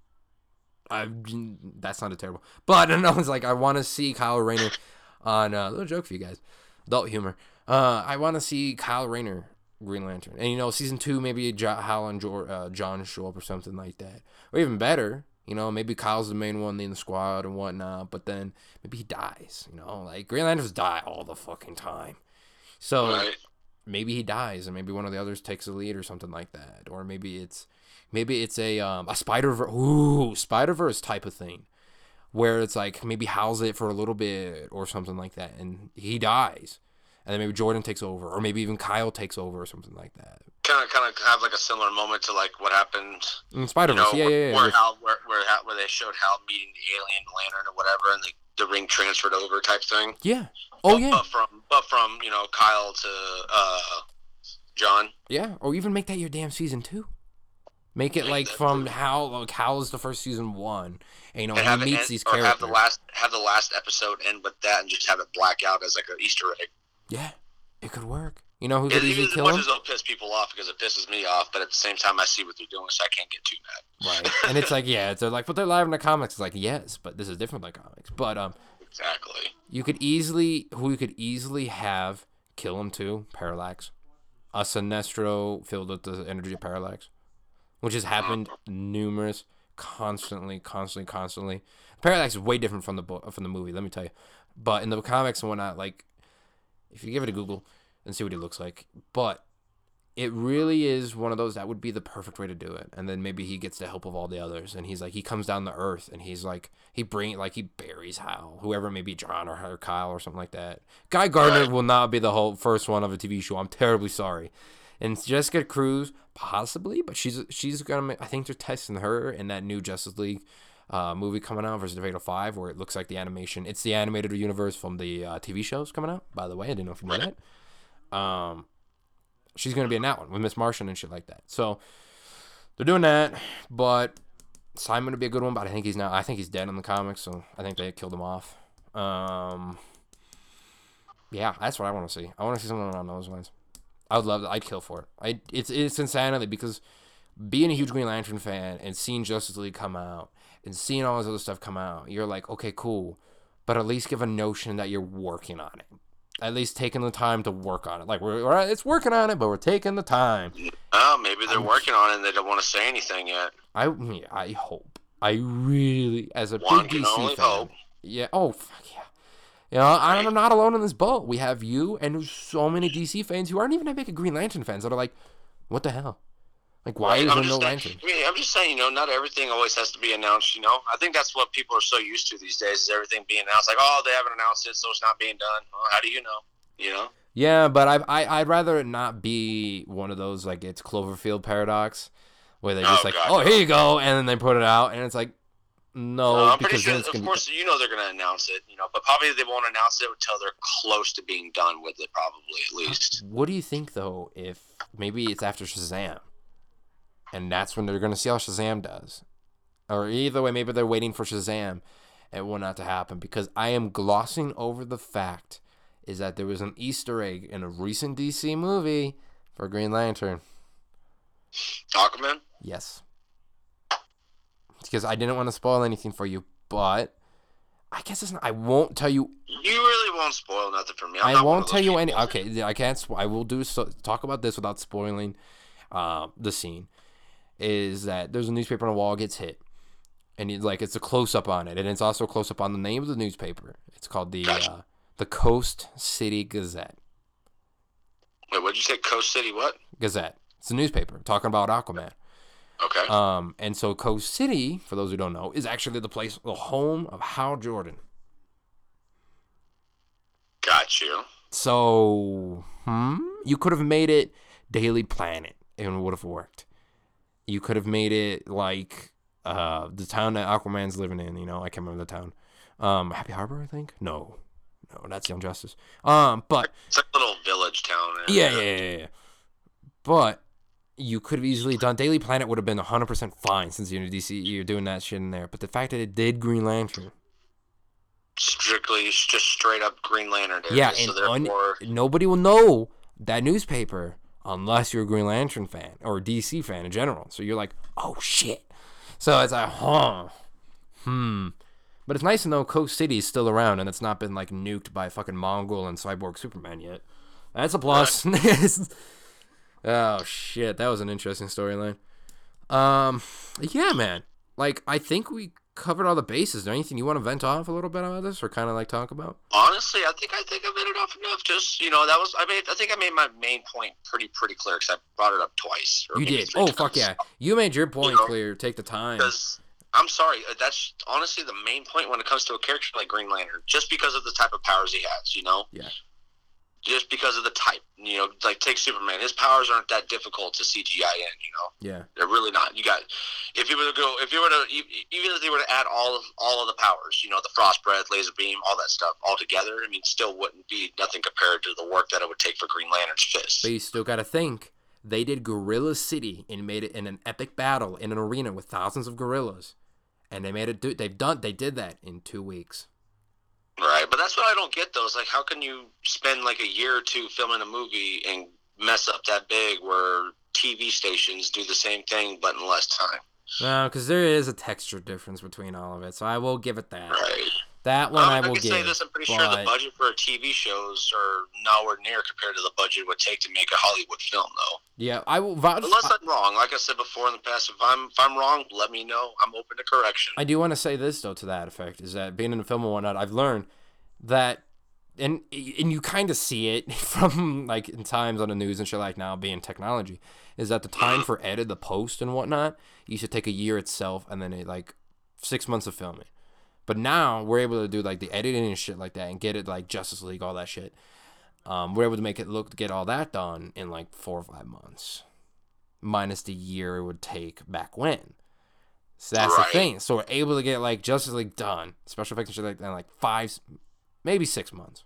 I that sounded terrible, but I don't know. It's like I want to see Kyle Rayner on a uh, little joke for you guys, adult humor. Uh, I want to see Kyle Rayner Green Lantern, and you know, season two maybe jo- Hal and jo- uh, John show up or something like that, or even better. You know, maybe Kyle's the main one in the squad and whatnot, but then maybe he dies. You know, like Green Lanterns die all the fucking time. So Right. maybe he dies and maybe one of the others takes the lead or something like that. Or maybe it's maybe it's a um, a Spider-Verse, ooh, Spider-Verse type of thing where it's like maybe Hal's it for a little bit or something like that and he dies. And then maybe Jordan takes over or maybe even Kyle takes over or something like that. Kind of, kind of have like a similar moment to like what happened In Spider-Verse, you know, yeah, yeah, yeah. Where with- Hal, where where, Hal, where they showed Hal meeting the alien lantern or whatever, and the, the ring transferred over type thing. yeah. Oh, but, yeah. But from but from you know Kyle to uh, John. Yeah, or even make that your damn season two. Make it Make like that from too. Hal, like Hal is the first season one, and you know And he have it meets end, these or characters. have the last have the last episode end with that, and just have it black out as like an Easter egg. Yeah, it could work. You know who It, could easily as kill much him? as it'll piss people off because it pisses me off, but at the same time I see what they're doing, so I can't get too mad. Right, and it's like yeah, it's like but they're live in the comics. It's like yes, but this is different than comics. But um, Exactly. you could easily who you could easily have kill him too. Parallax, a Sinestro filled with the energy of Parallax, which has happened numerous, constantly, constantly, constantly. Parallax is way different from the book from the movie. Let me tell you, but in the comics and whatnot, like if you give it a Google and see what he looks like, but it really is one of those that would be the perfect way to do it. And then maybe he gets the help of all the others, and he's like, he comes down to earth, and he's like, he bring like he buries Hal, whoever, maybe John or, or Kyle or something like that. Guy Gardner right. will not be the whole first one of a T V show. I'm terribly sorry. And Jessica Cruz, possibly, but she's she's gonna. Make, I think they're testing her in that new Justice League uh, movie coming out versus the Fatal Five, where it looks like the animation. It's the animated universe from the uh, T V shows coming out. By the way, I didn't know if you knew that. Um. She's going to be in that one with Miss Martian and shit like that. So they're doing that, but Simon would be a good one, but I think he's not. I think he's dead in the comics, so I think they killed him off. Um, yeah, that's what I want to see. I want to see something along those lines. I would love that. I'd kill for it. I it's it's insanity because being a huge Green Lantern fan and seeing Justice League come out and seeing all this other stuff come out, you're like, okay, cool, but at least give a notion that you're working on it. At least taking the time to work on it. Like, we're, we're it's working on it, but we're taking the time. Oh, maybe they're I'm, working on it and they don't want to say anything yet. I yeah, I hope. I really, as a One big can D C only fan. Hope. Yeah, oh, fuck yeah. You know, I'm not alone in this boat. We have you, and there's so many D C fans who aren't even that big Green Lantern fans that are like, what the hell? Like, why right. is I'm there no saying, Lantern? I mean, I'm just saying, you know, not everything always has to be announced, you know? I think that's what people are so used to these days, is everything being announced. Like, oh, they haven't announced it, so it's not being done. Well, how do you know? You know? Yeah, but I, I, I'd rather it not be one of those, like, it's Cloverfield paradox, where they just oh, like, God, oh, no. here you go, and then they put it out, and it's like, no, no I'm pretty because sure, then it's of gonna course, be... you know they're going to announce it, you know, but probably they won't announce it until they're close to being done with it, probably, at least. What do you think, though, if maybe it's after Shazam, and that's when they're going to see how Shazam does? Or either way, maybe they're waiting for Shazam and whatnot to happen, because I am glossing over the fact is that there was an Easter egg in a recent D C movie for Green Lantern. Aquaman? Yes. Because I didn't want to spoil anything for you, but I guess it's not. I won't tell you. You really won't spoil nothing for me. I'm I not won't tell you people. any. Okay, I can't. Spo- I will do so. Talk about this without spoiling uh, the scene. Is that there's a newspaper on the wall gets hit, and it's like it's a close up on it, and it's also a close up on the name of the newspaper. It's called the Gotcha. uh, the Coast City Gazette. Wait, what'd you say? Coast City what? Gazette. It's a newspaper talking about Aquaman. Okay. Um, and so Coast City, for those who don't know, is actually the place, the home of Hal Jordan. Got you. So, hmm, you could have made it Daily Planet, and it would have worked. You could have made it like uh, the town that Aquaman's living in. You know, I can't remember the town. Um, Happy Harbor, I think. No, no, that's Young Justice. Um, but it's like a little village town. Yeah, yeah, yeah, yeah. But you could have easily done Daily Planet would have been one hundred percent fine since you're in D C, you're doing that shit in there. But the fact that it did Green Lantern. Strictly, just straight up Green Lantern. Area, Yeah, so and therefore, un- nobody will know that newspaper unless you're a Green Lantern fan or a D C fan in general. So you're like, oh shit. So it's like, huh, hmm. But it's nice to know Coast City is still around and it's not been like nuked by fucking Mongol and Cyborg Superman yet. That's a plus. Right. Oh shit, that was an interesting storyline. Um, yeah, man. Like, I think we covered all the bases. Is there anything you want to vent off a little bit about this, or kind of like talk about? Honestly, I think I think I made it off enough. Just you know, that was I made. I think I made my main point pretty pretty clear because I brought it up twice. You did. Oh fuck times. yeah, you made your point You know, clear. Take the time. Because I'm sorry, that's honestly the main point when it comes to a character like Green Lantern. Just because of the type of powers he has, you know. Yeah. Just because of the type, you know, like take Superman. His powers aren't that difficult to C G I in, you know. Yeah. They're really not. You got, if you were to go, if you were to, even if they were to add all of all of the powers, you know, the frost breath, laser beam, all that stuff all together, I mean, still wouldn't be nothing compared to the work that it would take for Green Lantern's fist. But you still got to think they did Gorilla City and made it in an epic battle in an arena with thousands of gorillas, and they made it. Do, they've done. They did that in two weeks. Right, but that's what I don't get, though. Is like, how can you spend like a year or two filming a movie and mess up that big where T V stations do the same thing but in less time? No, because there is a texture difference between all of it, so I will give it that. Right. That one um, I I will can give. say this, I'm pretty but... sure the budget for T V shows are nowhere near compared to the budget it would take to make a Hollywood film, though. Yeah, I will vouch. Unless I'm wrong. Like I said before in the past, if I'm if I'm wrong, let me know. I'm open to correction. I do want to say this, though, to that effect, is that being in the film and whatnot, I've learned that and and you kind of see it from like in times on the news and shit like now being technology is that the time for edit, the post and whatnot, you should take a year itself and then it like six months of filming. But now we're able to do like the editing and shit like that and get it like Justice League, all that shit. Um, we're able to make it look get all that done in like four or five months, minus the year it would take back when. So that's right. the thing. So we're able to get like Justice League done, special effects and shit like that, in like five, maybe six months.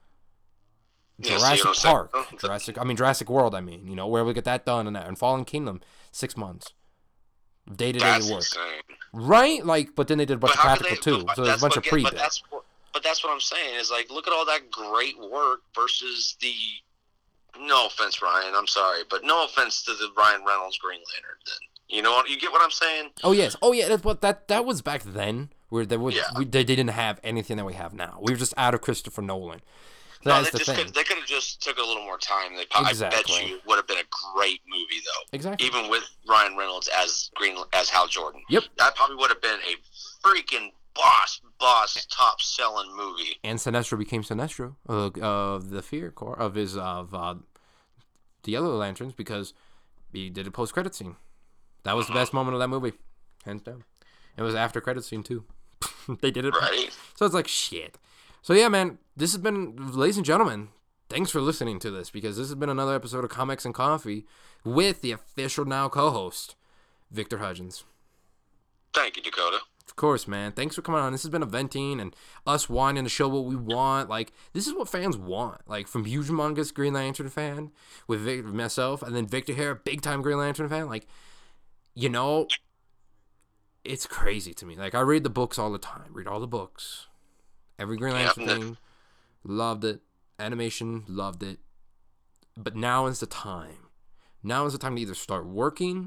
Yeah, Jurassic so Park, oh, Jurassic. I mean Jurassic World. I mean, you know, we're able to get that done and that, and Fallen Kingdom, six months. Day to day That's work, insane. right? Like, but then they did a bunch But of how could practical they- too. but So there's a that's bunch what of get- pre. But that's what. But that's what I'm saying is like, look at all that great work versus the. No offense, Ryan. I'm sorry, but no offense to the Ryan Reynolds Green Lantern. Then you know what you get what I'm saying? Oh yes, oh yeah. That's what that that was back then, where they would Yeah. we, they didn't have anything that we have now. We were just out of Christopher Nolan. No, That's they the just thing. could, they could have just took a little more time. They probably, I bet Exactly. you it would have been a great movie though. Exactly. Even with Ryan Reynolds as Green as Hal Jordan. Yep. That probably would have been a freaking boss boss top selling movie. And Sinestro became Sinestro of uh, the Fear Corps of his of uh, the Yellow Lanterns because he did a post credit scene. That was the best moment of that movie, hands down. It was after credit scene too. They did it Right. So it's like shit. So yeah, man, this has been, ladies and gentlemen, thanks for listening to this because this has been another episode of Comics and Coffee with the official now co-host, Victor Hudgens. Thank you, Dakota. Of course, man. Thanks for coming on. This has been a venting and us wanting to show what we want. Like, this is what fans want. Like, from huge humongous Green Lantern fan with Vic, myself, and then Victor here, big time Green Lantern fan. Like, you know, it's crazy to me. Like, I read the books all the time. Read all the books. Every Green Lantern Yeah. thing. Loved it. Animation, loved it. But now is the time. Now is the time to either start working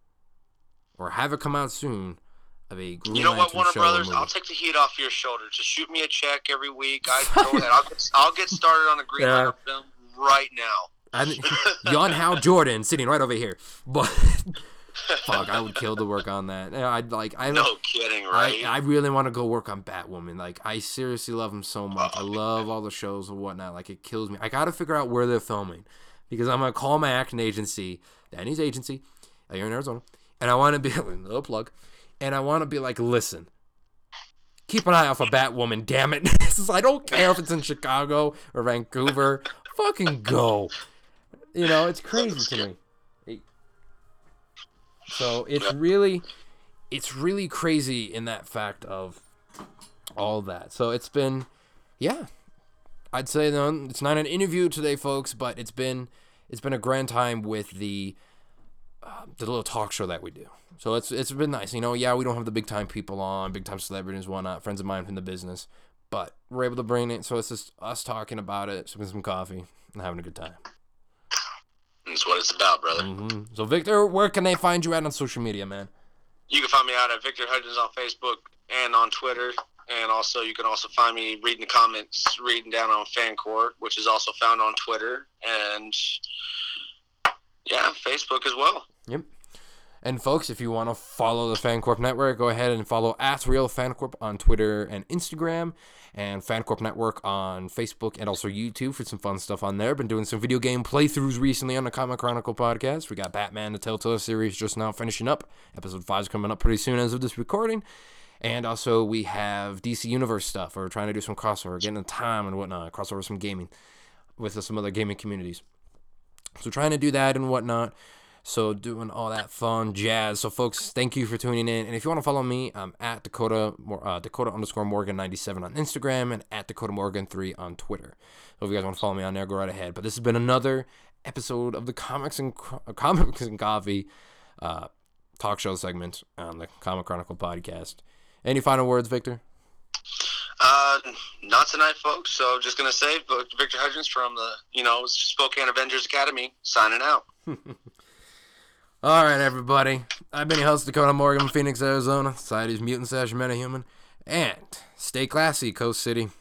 or have it come out soon of a Green You know what, Lantern Warner show Brothers? movie. I'll take the heat off your shoulder. Just shoot me a check every week. I go ahead. I'll get, I'll get started on a Green Yeah. Lantern film right now. I, Yon Hal Jordan sitting right over here. But fuck, I would kill to work on that. I'd like I No kidding, right? I, I really want to go work on Batwoman. Like, I seriously love him so much. I love all the shows and whatnot. Like, it kills me. I got to figure out where they're filming because I'm going to call my acting agency, Danny's agency, here in Arizona, and I want to be, little plug, and I want to be like, listen, keep an eye out for Batwoman, damn it. I don't care if it's in Chicago or Vancouver. Fucking go. You know, it's crazy to me. So it's really, it's really crazy in that fact of all that. So it's been, yeah, I'd say no, it's not an interview today, folks, but it's been, it's been a grand time with the, uh, the little talk show that we do. So it's it's been nice. You know, yeah, we don't have the big time people on, big time celebrities, whatnot, friends of mine from the business, but we're able to bring it. So it's just us talking about it, sipping some coffee, and having a good time. That's what it's about, brother. Mm-hmm. So Victor, where can they find you at on social media, man? You can find me out at Victor Hudgens on Facebook and on Twitter. And also, you can also find me reading the comments, reading down on FanCourt, which is also found on Twitter. And, yeah, Facebook as well. Yep. And folks, if you want to follow the FanCorp Network, go ahead and follow at Real FanCorp on Twitter and Instagram, and FanCorp Network on Facebook and also YouTube for some fun stuff on there. Been doing some video game playthroughs recently on the Comic Chronicle podcast. We got Batman, the Telltale series just now finishing up. Episode five is coming up pretty soon as of this recording. And also we have D C Universe stuff. We're trying to do some crossover, getting the time and whatnot, crossover some gaming with some other gaming communities. So trying to do that and whatnot. So doing all that fun jazz. So folks, thank you for tuning in. And if you want to follow me, I'm at Dakota uh, Dakota underscore Morgan ninety-seven on Instagram and at Dakota Morgan three on Twitter. So if you guys want to follow me on there, go right ahead. But this has been another episode of the Comics and uh, Comics and Coffee uh, talk show segment on the Comic Chronicle podcast. Any final words, Victor? Uh, not tonight, folks. So just going to say, Victor Hudgens from the, you know, Spokane Avengers Academy, signing out. All right, everybody. I've been your host, Dakota Morgan from Phoenix, Arizona, Society's Mutant Slash Metahuman. And stay classy, Coast City.